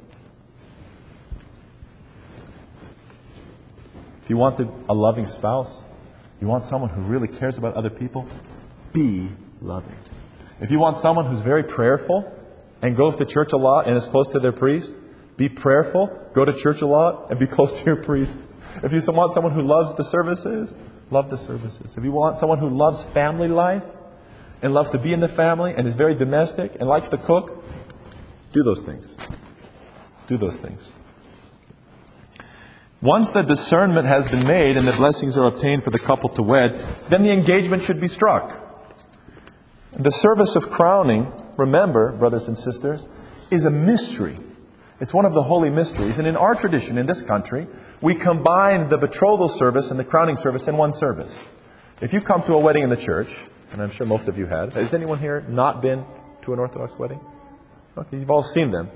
Speaker 1: If you want a loving spouse, you want someone who really cares about other people, be loving. If you want someone who's very prayerful and goes to church a lot and is close to their priest, be prayerful, go to church a lot, and be close to your priest. If you want someone who loves the services, love the services. If you want someone who loves family life and loves to be in the family and is very domestic and likes to cook, do those things. Do those things. Once the discernment has been made and the blessings are obtained for the couple to wed, then the engagement should be struck. The service of crowning, remember, brothers and sisters, is a mystery. It's one of the holy mysteries. And in our tradition in this country, we combine the betrothal service and the crowning service in one service. If you come to a wedding in the church, and I'm sure most of you have, has anyone here not been to an Orthodox wedding? Okay, you've all seen them.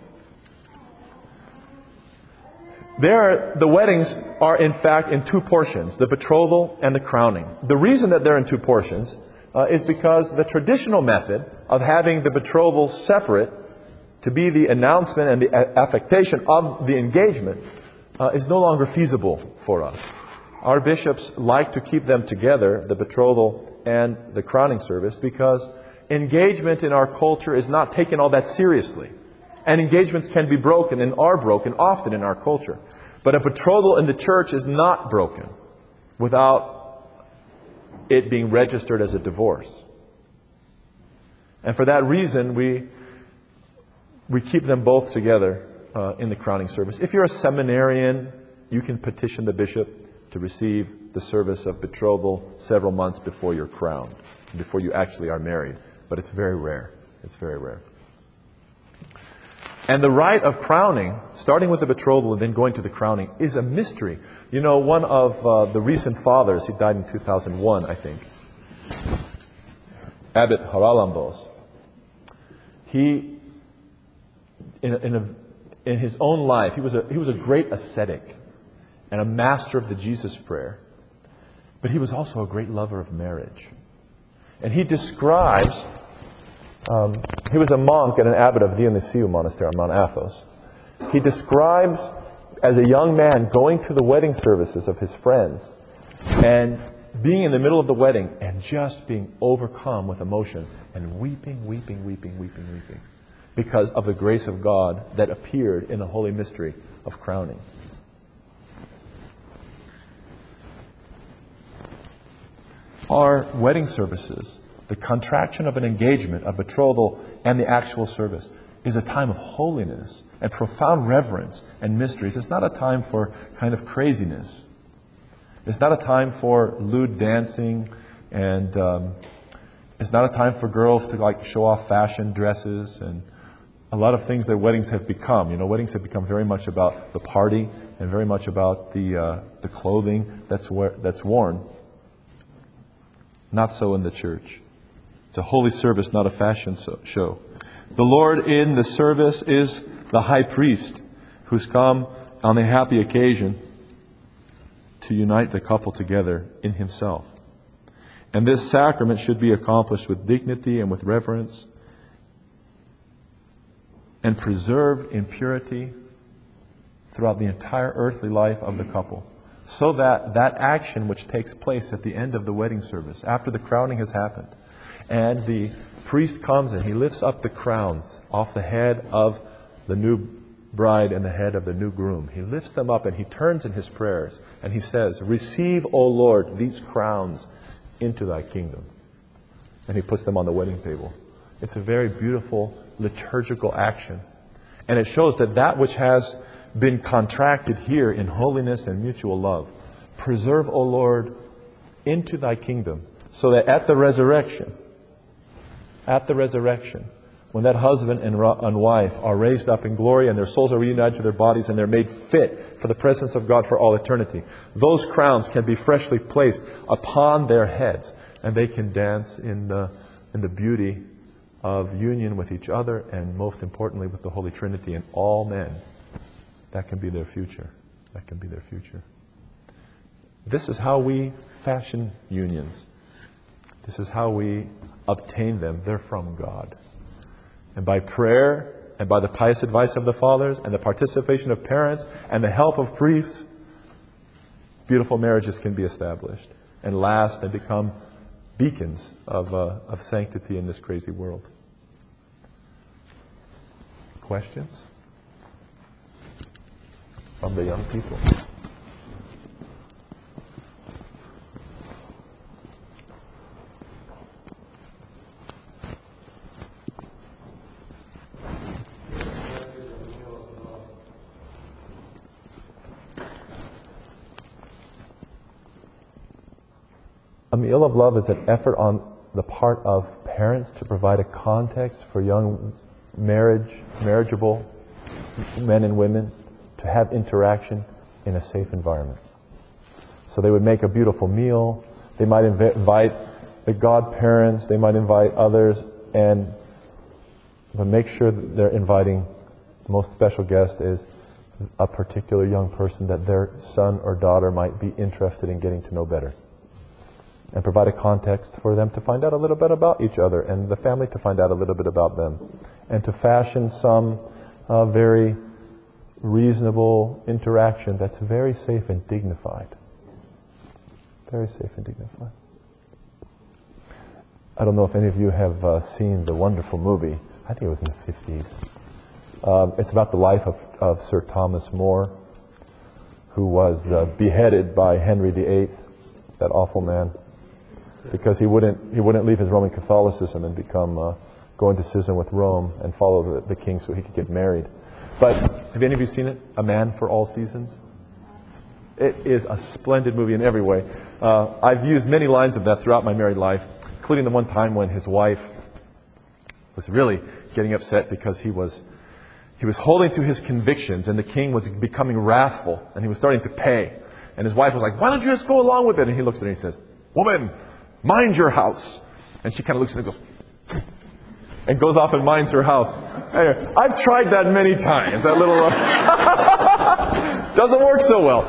Speaker 1: The weddings are in fact in two portions, the betrothal and the crowning. The reason that they're in two portions is because the traditional method of having the betrothal separate to be the announcement and the affectation of the engagement is no longer feasible for us. Our bishops like to keep them together, the betrothal and the crowning service, because engagement in our culture is not taken all that seriously. And engagements can be broken and are broken often in our culture. But a betrothal in the church is not broken without it being registered as a divorce. And for that reason, we keep them both together in the crowning service. If you're a seminarian, you can petition the bishop to receive the service of betrothal several months before you're crowned, before you actually are married. But it's very rare. It's very rare. And the rite of crowning, starting with the betrothal and then going to the crowning, is a mystery. You know, one of the recent fathers, he died in 2001, I think, Abbot Haralambos, he, in his own life, he was a great ascetic and a master of the Jesus prayer. But he was also a great lover of marriage. And he describes, he was a monk and an abbot of Dionysiou Monastery on Mount Athos. He describes, as a young man, going to the wedding services of his friends and being in the middle of the wedding and just being overcome with emotion and weeping because of the grace of God that appeared in the holy mystery of crowning. Our wedding services, the contraction of an engagement, a betrothal, and the actual service is a time of holiness and profound reverence and mysteries. It's not a time for kind of craziness. It's not a time for lewd dancing, and it's not a time for girls to show off fashion dresses and a lot of things that weddings have become. You know, weddings have become very much about the party and very much about the clothing that's worn. Not so in the church. It's a holy service, not a fashion show. The Lord in the service is the high priest who's come on the happy occasion to unite the couple together in himself. And this sacrament should be accomplished with dignity and with reverence and preserved in purity throughout the entire earthly life of the couple. So that that action which takes place at the end of the wedding service, after the crowning has happened, and the priest comes and he lifts up the crowns off the head of the new bride and the head of the new groom. He lifts them up and he turns in his prayers and he says, "Receive, O Lord, these crowns into thy kingdom." And he puts them on the wedding table. It's a very beautiful liturgical action. And it shows that that which has been contracted here in holiness and mutual love, preserve, O Lord, into thy kingdom, so that at the resurrection, when that husband and wife are raised up in glory and their souls are reunited to their bodies and they're made fit for the presence of God for all eternity, those crowns can be freshly placed upon their heads and they can dance in the beauty of union with each other and most importantly with the Holy Trinity and all men. That can be their future. That can be their future. This is how we fashion unions. This is how we obtain them. They're from God. And by prayer and by the pious advice of the fathers and the participation of parents and the help of priests, beautiful marriages can be established and last and become beacons of sanctity in this crazy world. Questions from the young people? A meal of love is an effort on the part of parents to provide a context for young marriageable men and women to have interaction in a safe environment. So they would make a beautiful meal. They might invite the godparents. They might invite others, but make sure that they're inviting the most special guest is a particular young person that their son or daughter might be interested in getting to know better. and provide a context for them to find out a little bit about each other and the family to find out a little bit about them, and to fashion some very reasonable interaction that's very safe and dignified. Very safe and dignified. I don't know if any of you have seen the wonderful movie. I think it was in the 50s. It's about the life of Sir Thomas More, who was beheaded by Henry VIII, that awful man, because he wouldn't leave his Roman Catholicism and go into schism with Rome and follow the king so he could get married. But have any of you seen it? A Man for All Seasons? It is a splendid movie in every way. I've used many lines of that throughout my married life, including the one time when his wife was really getting upset because he was holding to his convictions, and the king was becoming wrathful, and he was starting to pay. And his wife was like, "Why don't you just go along with it?" And he looks at her and he says, "Woman, mind your house." And she kind of looks at him and goes, and goes off and minds her house. Anyway, I've tried that many times. That little doesn't work so well.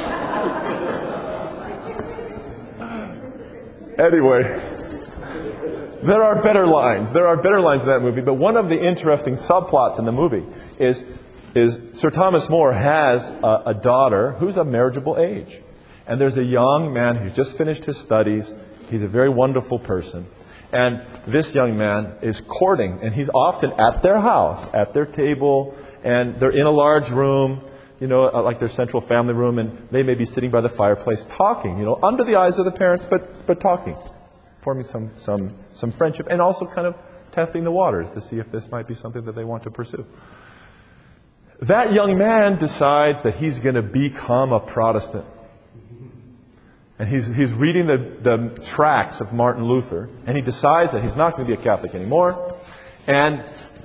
Speaker 1: Anyway, there are better lines. There are better lines in that movie. But one of the interesting subplots in the movie is Sir Thomas More has a daughter who's of marriageable age. And there's a young man who's just finished his studies. He's a very wonderful person. And this young man is courting, and he's often at their house, at their table, and they're in a large room, like their central family room, and they may be sitting by the fireplace talking, under the eyes of the parents, but talking, forming some friendship, and also kind of testing the waters to see if this might be something that they want to pursue. That young man decides that he's going to become a Protestant. And he's reading the tracts of Martin Luther, and he decides that he's not going to be a Catholic anymore. And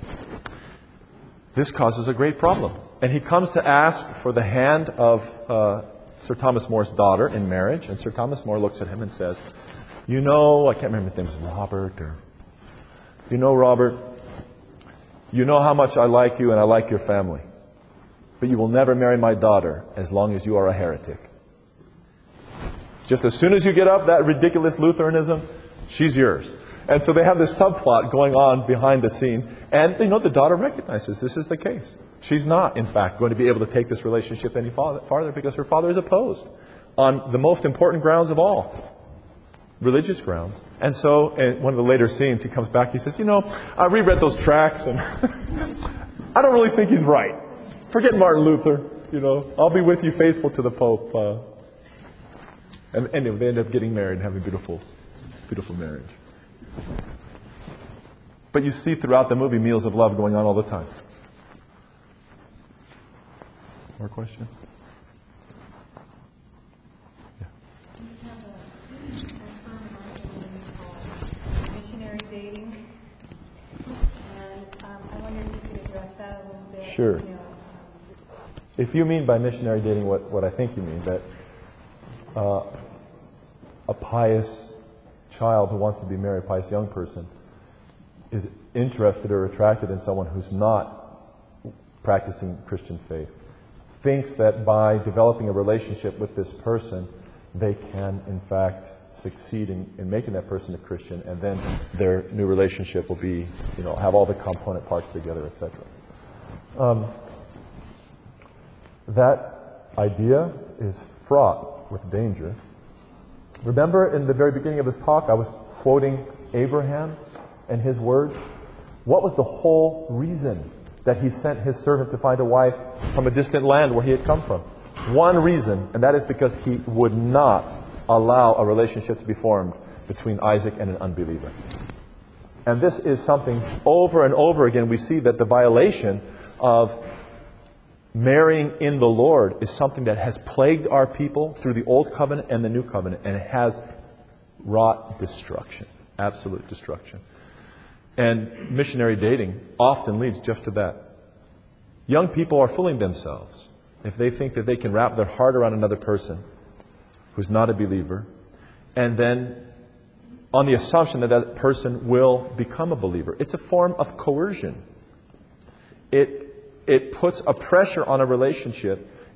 Speaker 1: this causes a great problem. And he comes to ask for the hand of Sir Thomas More's daughter in marriage. And Sir Thomas More looks at him and says, I can't remember his name, is Robert, or... Robert, you know how much I like you and I like your family. But you will never marry my daughter as long as you are a heretic. Just as soon as you get up that ridiculous Lutheranism, she's yours. And so they have this subplot going on behind the scene. And the daughter recognizes this is the case. She's not, in fact, going to be able to take this relationship any farther because her father is opposed on the most important grounds of all, religious grounds. And so in one of the later scenes, he comes back, he says, I reread those tracts and I don't really think he's right. Forget Martin Luther, I'll be with you faithful to the Pope. And anyway, they end up getting married and having a beautiful, beautiful marriage. But you see throughout the movie meals of love going on all the time. More questions? Yeah.
Speaker 2: We have a term missionary dating. And I wonder if you could address that a little bit.
Speaker 1: Sure. If you mean by missionary dating what I think you mean, that a pious child who wants to be married, a pious young person, is interested or attracted in someone who's not practicing Christian faith, thinks that by developing a relationship with this person, they can, in fact, succeed in making that person a Christian, and then their new relationship will be, have all the component parts together, etc. That idea is fraught with danger. Remember in the very beginning of this talk, I was quoting Abraham and his words. What was the whole reason that he sent his servant to find a wife from a distant land where he had come from? One reason, and that is because he would not allow a relationship to be formed between Isaac and an unbeliever. And this is something over and over again we see that the violation of marrying in the Lord is something that has plagued our people through the Old Covenant and the New Covenant, and it has wrought destruction, absolute destruction. And missionary dating often leads just to that. Young people are fooling themselves if they think that they can wrap their heart around another person who's not a believer, and then on the assumption that that person will become a believer. It's a form of coercion. It puts a pressure on a relationship,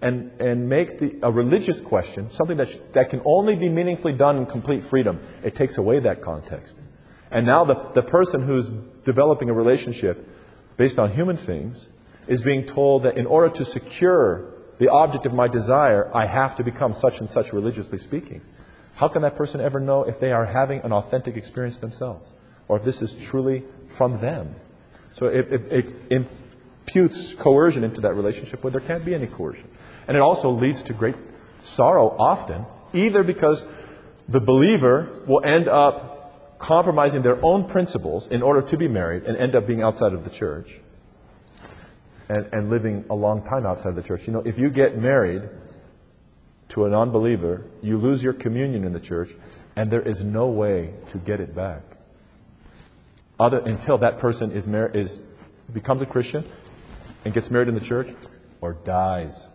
Speaker 1: and makes a religious question something that can only be meaningfully done in complete freedom, it takes away that context. And now the person who's developing a relationship based on human things is being told that in order to secure the object of my desire, I have to become such and such religiously speaking. How can that person ever know if they are having an authentic experience themselves? Or if this is truly from them? So it imputes coercion into that relationship where there can't be any coercion. And it also leads to great sorrow often, either because the believer will end up compromising their own principles in order to be married and end up being outside of the church and living a long time outside of the church. You know, if you get married to a non-believer, you lose your communion in the church, and there is no way to get it back until that person becomes a Christian and gets married in the church or dies.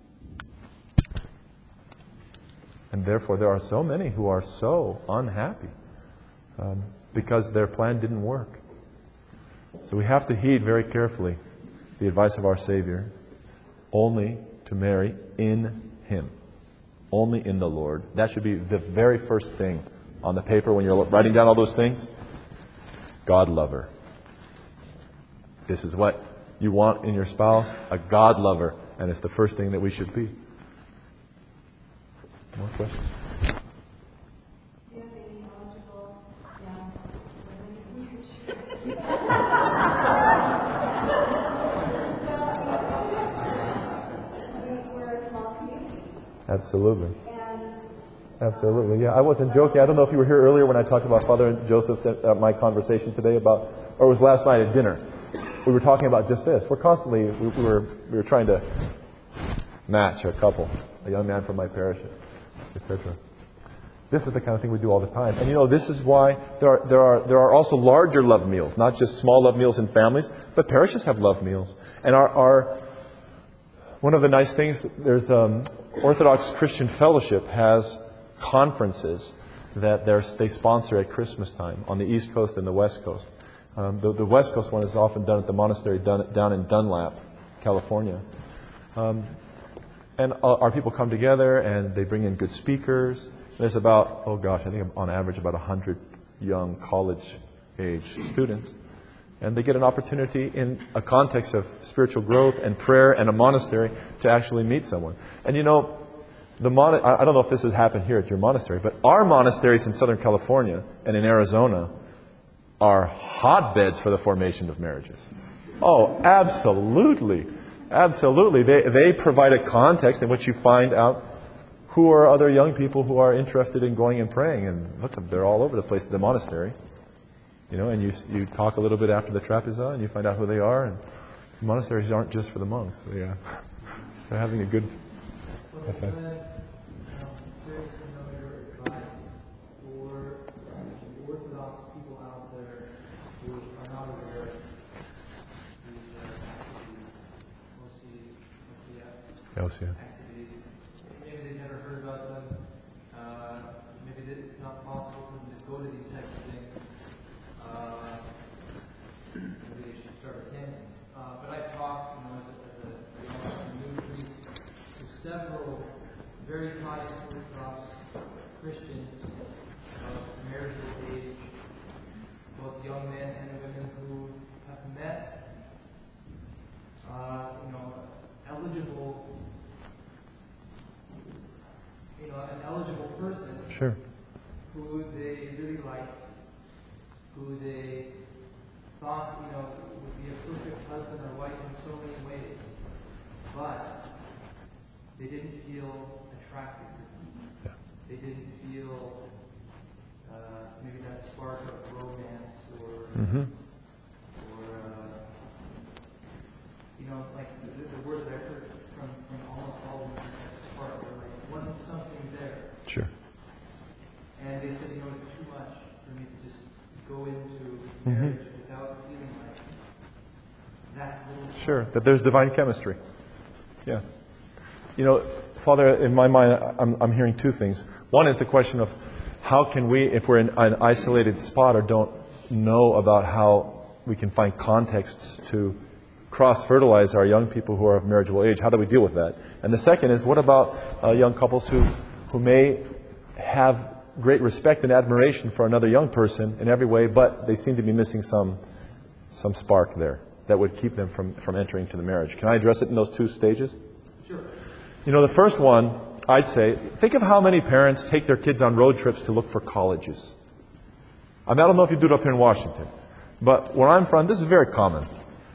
Speaker 1: And therefore, there are so many who are so unhappy because their plan didn't work. So we have to heed very carefully the advice of our Savior, only to marry in Him, only in the Lord. That should be the very first thing on the paper when you're writing down all those things. God lover. This is what you want in your spouse, a God lover, and it's the first thing that we should be. More questions?
Speaker 2: Do you have any knowledgeable young women in your church? We're a small community.
Speaker 1: Absolutely.
Speaker 2: And
Speaker 1: Absolutely. Yeah, I wasn't joking. I don't know if you were here earlier when I talked about Father Joseph's my conversation today about, or it was last night at dinner. We were talking about just this. We're constantly, we were trying to match a couple, a young man from my parish, etc. This is the kind of thing we do all the time. And you know, this is why there are also larger love meals, not just small love meals in families, but parishes have love meals. And our one of the nice things, there's Orthodox Christian Fellowship has conferences that they sponsor at Christmas time on the East Coast and the West Coast. The West Coast one is often done at the monastery down in Dunlap, California. And our people come together and they bring in good speakers. There's about, I think on average about 100 young college-age students. And they get an opportunity in a context of spiritual growth and prayer and a monastery to actually meet someone. And you know, I don't know if this has happened here at your monastery, but our monasteries in Southern California and in Arizona are hotbeds for the formation of marriages. Oh, absolutely. Absolutely. They provide a context in which you find out who are other young people who are interested in going and praying. And look, they're all over the place at the monastery. You know, and you talk a little bit after the trapeza and you find out who they are. And monasteries aren't just for the monks. They're having a good effect.
Speaker 3: Activities. Maybe they've never heard about them. Maybe it's not possible for them to go to these types of things. Maybe they should start attending. But I've talked, as a new priest, to several very pious Orthodox Christians of marital age, both young men and women who have met, eligible. An eligible person
Speaker 1: Sure.
Speaker 3: who they really liked, who they thought, would be a perfect husband or wife in so many ways, but they didn't feel attracted to them.
Speaker 1: Yeah.
Speaker 3: They didn't feel maybe that spark of romance or like the word that I heard from almost all of them, spark, wasn't something there.
Speaker 1: Sure.
Speaker 3: And they said, it's too much for me to just go into marriage without feeling like that little.
Speaker 1: Sure, that there's divine chemistry. Yeah. Father, in my mind, I'm hearing two things. One is the question of how can we, if we're in an isolated spot or don't know about how we can find contexts to cross-fertilize our young people who are of marriageable age? How do we deal with that? And the second is, what about young couples who may have great respect and admiration for another young person in every way, but they seem to be missing some spark there that would keep them from entering into the marriage? Can I address it in those two stages?
Speaker 3: Sure.
Speaker 1: The first one, I'd say, think of how many parents take their kids on road trips to look for colleges. I don't know if you do it up here in Washington, but where I'm from, this is very common.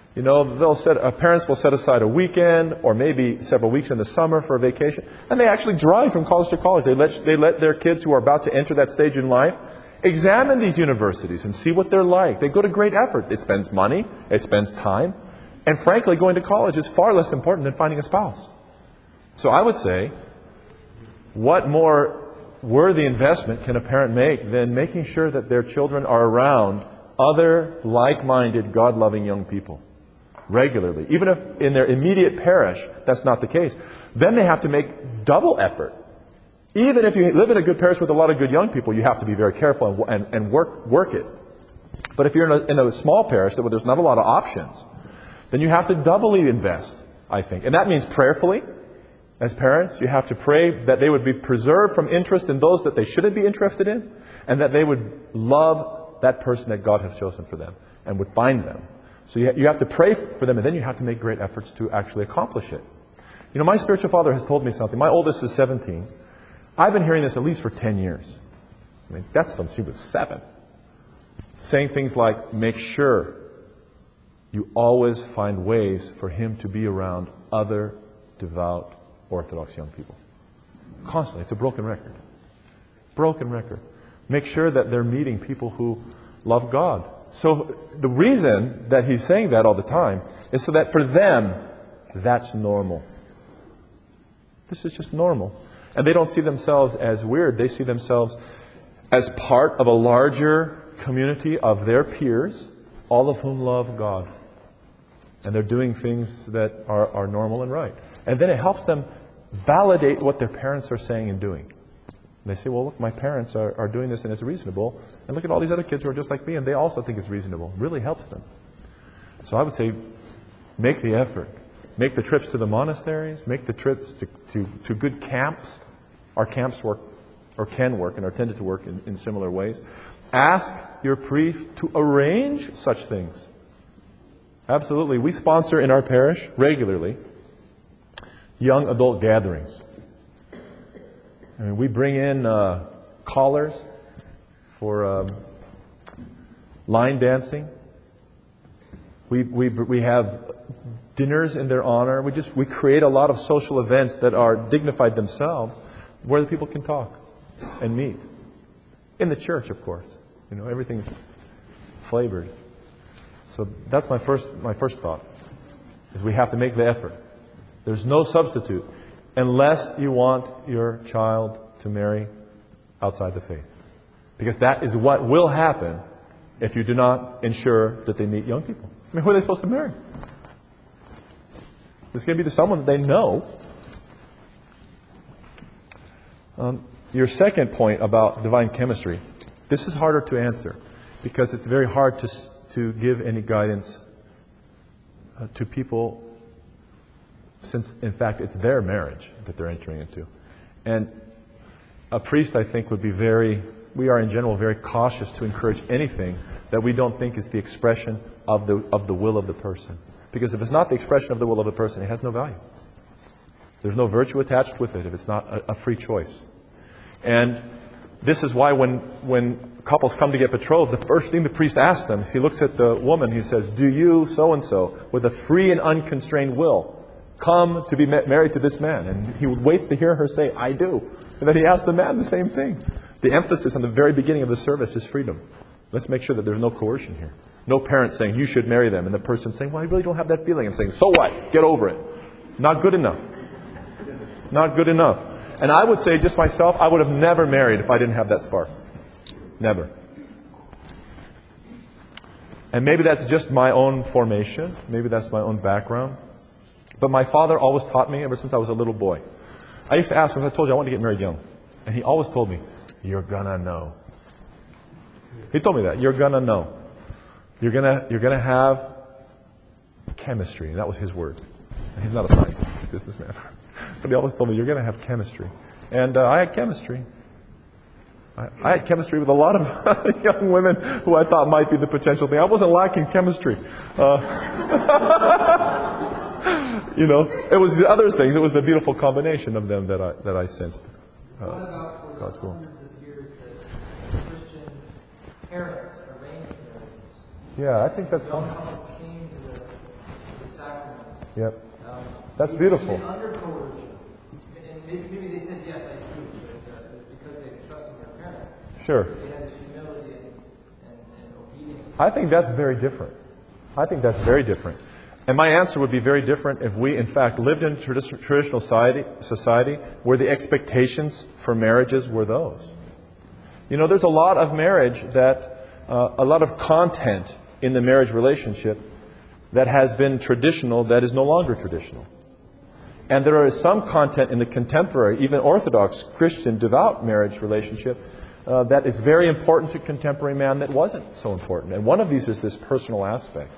Speaker 1: Parents will set aside a weekend or maybe several weeks in the summer for a vacation, and they actually drive from college to college. They let their kids who are about to enter that stage in life examine these universities and see what they're like. They go to great effort. It spends money, it spends time, and frankly, going to college is far less important than finding a spouse. So I would say, what more worthy investment can a parent make than making sure that their children are around other like-minded, God-loving young people regularly? Even if in their immediate parish that's not the case, then they have to make double effort. Even if you live in a good parish with a lot of good young people, you have to be very careful and work it. But if you're in a small parish where there's not a lot of options, then you have to doubly invest, I think. And that means prayerfully. As parents, you have to pray that they would be preserved from interest in those that they shouldn't be interested in, and that they would love that person that God has chosen for them and would find them. So you have to pray for them, and then you have to make great efforts to actually accomplish it. My spiritual father has told me something. My oldest is 17. I've been hearing this at least for 10 years. That's since he was 7. Saying things like, make sure you always find ways for him to be around other devout Orthodox young people. Constantly. It's a broken record. Broken record. Make sure that they're meeting people who love God. So the reason that he's saying that all the time is so that for them, that's normal. This is just normal. And they don't see themselves as weird. They see themselves as part of a larger community of their peers, all of whom love God. And they're doing things that are normal and right. And then it helps them validate what their parents are saying and doing. And they say, well, look, my parents are doing this and it's reasonable. And look at all these other kids who are just like me and they also think it's reasonable. It really helps them. So I would say, make the effort. Make the trips to the monasteries. Make the trips to good camps. Our camps work, or can work, and are tended to work in similar ways. Ask your priest to arrange such things. Absolutely. We sponsor in our parish regularly young adult gatherings. We bring in callers for line dancing. We have dinners in their honor. We create a lot of social events that are dignified themselves, where the people can talk and meet. In the church, of course. Everything's flavored. So that's my first thought, is we have to make the effort. There's no substitute unless you want your child to marry outside the faith. Because that is what will happen if you do not ensure that they meet young people. Who are they supposed to marry? It's going to be to someone that they know. Your second point about divine chemistry, this is harder to answer because it's very hard to give any guidance to people, since in fact it's their marriage that they're entering into. And a priest, I think, would be we are in general very cautious to encourage anything that we don't think is the expression of the will of the person. Because if it's not the expression of the will of the person, it has no value. There's no virtue attached with it if it's not a free choice. And this is why when couples come to get betrothed, the first thing the priest asks them is he looks at the woman, he says, do you, so-and-so, with a free and unconstrained will, come to be married to this man? And he waits to hear her say, I do. And then he asks the man the same thing. The emphasis on the very beginning of the service is freedom. Let's make sure that there's no coercion here. No parent saying, you should marry them. And the person saying, well, I really don't have that feeling. And saying, so what? Get over it. Not good enough. Not good enough. And I would say, just myself, I would have never married if I didn't have that spark. Never. And maybe that's just my own formation. Maybe that's my own background. But my father always taught me ever since I was a little boy. I used to ask him, I told you I want to get married young. And he always told me, you're gonna know. He told me that. You're gonna know. You're gonna have chemistry. And that was his word. And he's not a scientist, he's a businessman. But he always told me, you're going to have chemistry. And I had chemistry. I had chemistry with a lot of young women who I thought might be the potential thing. I wasn't lacking chemistry. It was the other things. It was the beautiful combination of them that I sensed.
Speaker 3: What about for the
Speaker 1: God's will.
Speaker 3: hundreds of years that Christian parents arranged marriages?
Speaker 1: Yeah, I think that's
Speaker 3: Young
Speaker 1: fun.
Speaker 3: couples came to the sacraments.
Speaker 1: Yep. That's
Speaker 3: Even
Speaker 1: beautiful.
Speaker 3: under coercion. And maybe they said, yes, I do, but because they trusted their parents.
Speaker 1: Sure.
Speaker 3: They had this humility and obedience.
Speaker 1: I think that's very different. I think that's very different. And my answer would be very different if we, in fact, lived in traditional society where the expectations for marriages were those. There's a lot of marriage a lot of content in the marriage relationship that has been traditional that is no longer traditional. And there is some content in the contemporary, even Orthodox Christian devout marriage relationship that is very important to contemporary man that wasn't so important. And one of these is this personal aspect.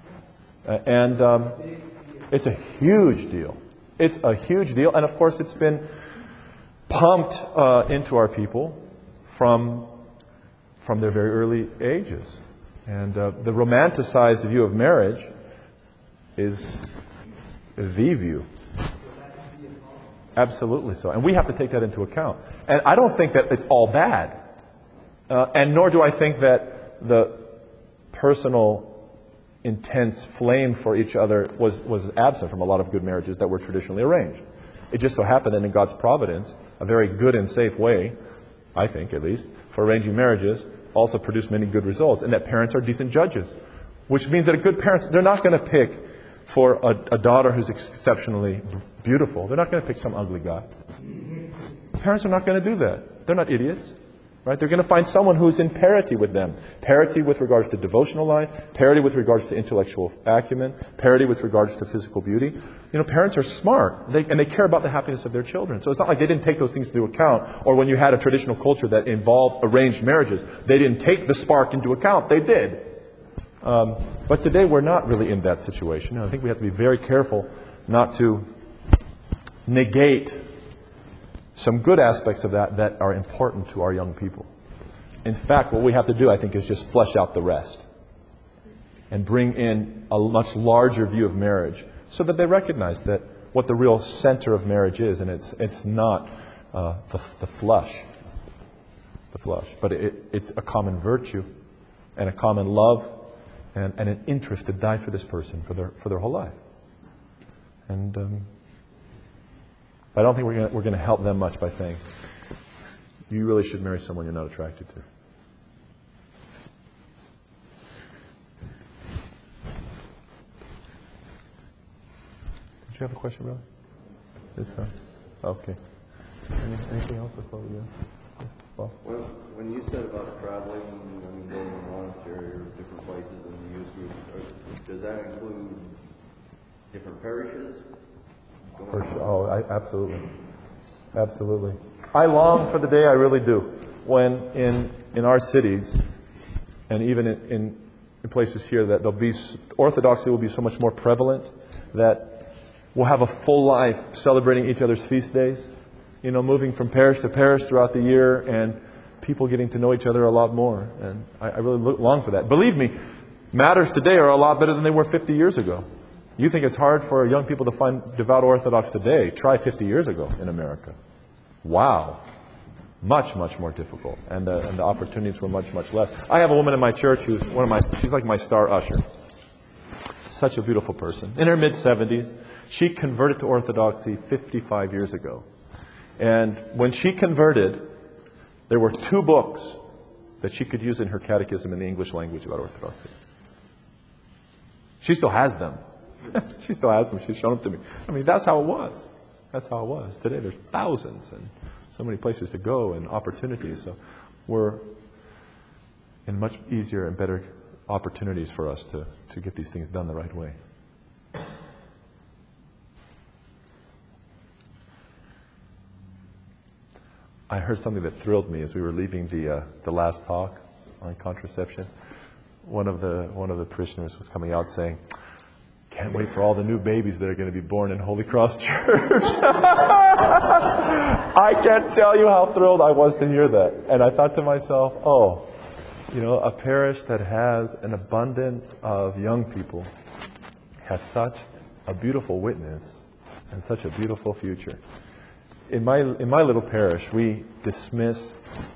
Speaker 1: It's a huge deal. It's a huge deal. And of course, it's been pumped into our people from their very early ages. And the romanticized view of marriage is the view. Absolutely so. And we have to take that into account. And I don't think that it's all bad. And nor do I think that the personal intense flame for each other was absent from a lot of good marriages that were traditionally arranged. It just so happened that in God's providence, a very good and safe way, I think at least, for arranging marriages also produced many good results, and that parents are decent judges. Which means that a good parent, they're not going to pick for a daughter who's exceptionally beautiful. They're not going to pick some ugly guy. Parents are not going to do that. They're not idiots. Right? They're going to find someone who's in parity with them. Parity with regards to devotional life, parity with regards to intellectual acumen, parity with regards to physical beauty. Parents are smart, and they care about the happiness of their children. So it's not like they didn't take those things into account, or when you had a traditional culture that involved arranged marriages, they didn't take the spark into account. They did. But today we're not really in that situation. I think we have to be very careful not to negate some good aspects of that are important to our young people. In fact, what we have to do, I think, is just flesh out the rest and bring in a much larger view of marriage so that they recognize that what the real center of marriage is, and it's not the flesh, but it's a common virtue and a common love and an interest to die for this person for their whole life. And I don't think we're going to help them much by saying, you really should marry someone you're not attracted to. Did you have a question, brother? This guy? Okay. Anything else before we go? Well,
Speaker 4: when you said about traveling, going to the monastery or different places in the youth group, does that include different parishes?
Speaker 1: Absolutely. Absolutely. I long for the day, I really do, when in our cities, and even in places here, that orthodoxy will be so much more prevalent, that we'll have a full life celebrating each other's feast days, moving from parish to parish throughout the year, and people getting to know each other a lot more. And I really long for that. Believe me, matters today are a lot better than they were 50 years ago. You think it's hard for young people to find devout Orthodox today? Try 50 years ago in America. Wow. Much, much more difficult. And the opportunities were much, much less. I have a woman in my church who's she's like my star usher. Such a beautiful person. In her mid-70s, she converted to Orthodoxy 55 years ago. And when she converted, there were 2 books that she could use in her catechism in the English language about Orthodoxy. She still has them. She still has them. She's shown them to me. I mean, that's how it was. That's how it was. Today there's thousands and so many places to go and opportunities. So we're in much easier and better opportunities for us to get these things done the right way. I heard something that thrilled me as we were leaving the last talk on contraception. One of the parishioners was coming out saying, can't wait for all the new babies that are going to be born in Holy Cross Church. I can't tell you how thrilled I was to hear that. And I thought to myself, oh, a parish that has an abundance of young people has such a beautiful witness and such a beautiful future. In my little parish, we dismiss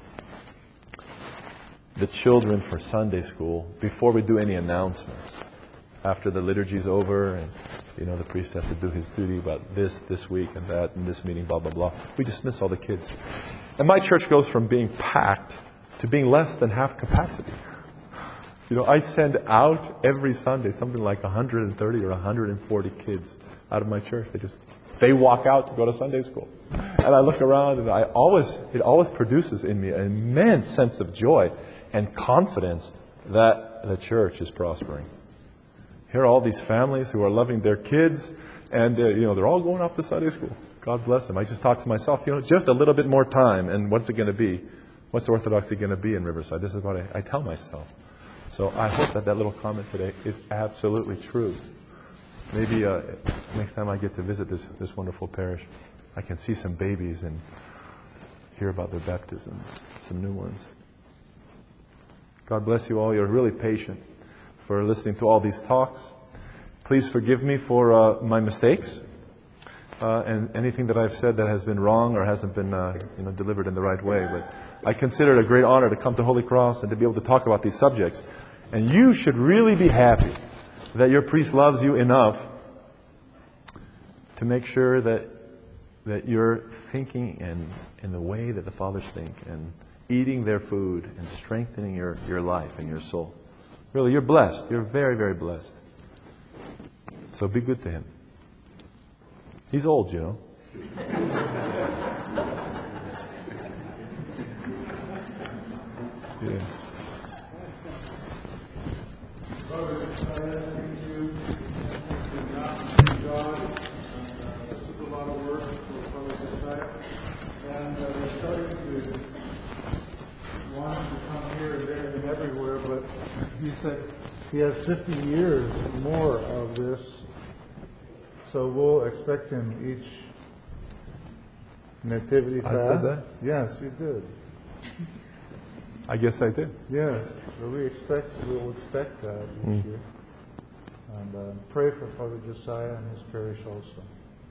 Speaker 1: the children for Sunday school before we do any announcements. After the liturgy's over and the priest has to do his duty about this week and that and this meeting, blah blah blah. We dismiss all the kids. And my church goes from being packed to being less than half capacity. I send out every Sunday something like 130 or 140 kids out of my church. They walk out to go to Sunday school. And I look around and it always produces in me an immense sense of joy and confidence that the church is prospering. Here are all these families who are loving their kids, and they're all going off to Sunday school. God bless them. I just thought to myself, just a little bit more time, and what's it going to be? What's Orthodoxy going to be in Riverside? This is what I tell myself. So I hope that little comment today is absolutely true. Maybe next time I get to visit this wonderful parish, I can see some babies and hear about their baptisms, some new ones. God bless you all. You're really patient for listening to all these talks. Please forgive me for my mistakes and anything that I've said that has been wrong or hasn't been delivered in the right way. But I consider it a great honor to come to Holy Cross and to be able to talk about these subjects. And you should really be happy that your priest loves you enough to make sure that you're thinking in the way that the fathers think and eating their food and strengthening your life and your soul. Really, you're blessed. You're very, very blessed. So be good to him. He's old, Yeah.
Speaker 5: Brother, I ask you to not be God. This is a lot of work for Father Josiah. And we're starting to want him to come here and there and everywhere, but he said he has 50 years more of this, so we'll expect him each nativity fast.
Speaker 1: I said that?
Speaker 5: Yes, you did.
Speaker 1: I guess I did.
Speaker 5: Yes, so we'll expect that each year. And pray for Father Josiah and his parish also.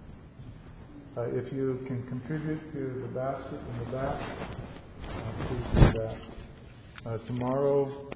Speaker 5: If you can contribute to the basket in the back, please do that. Tomorrow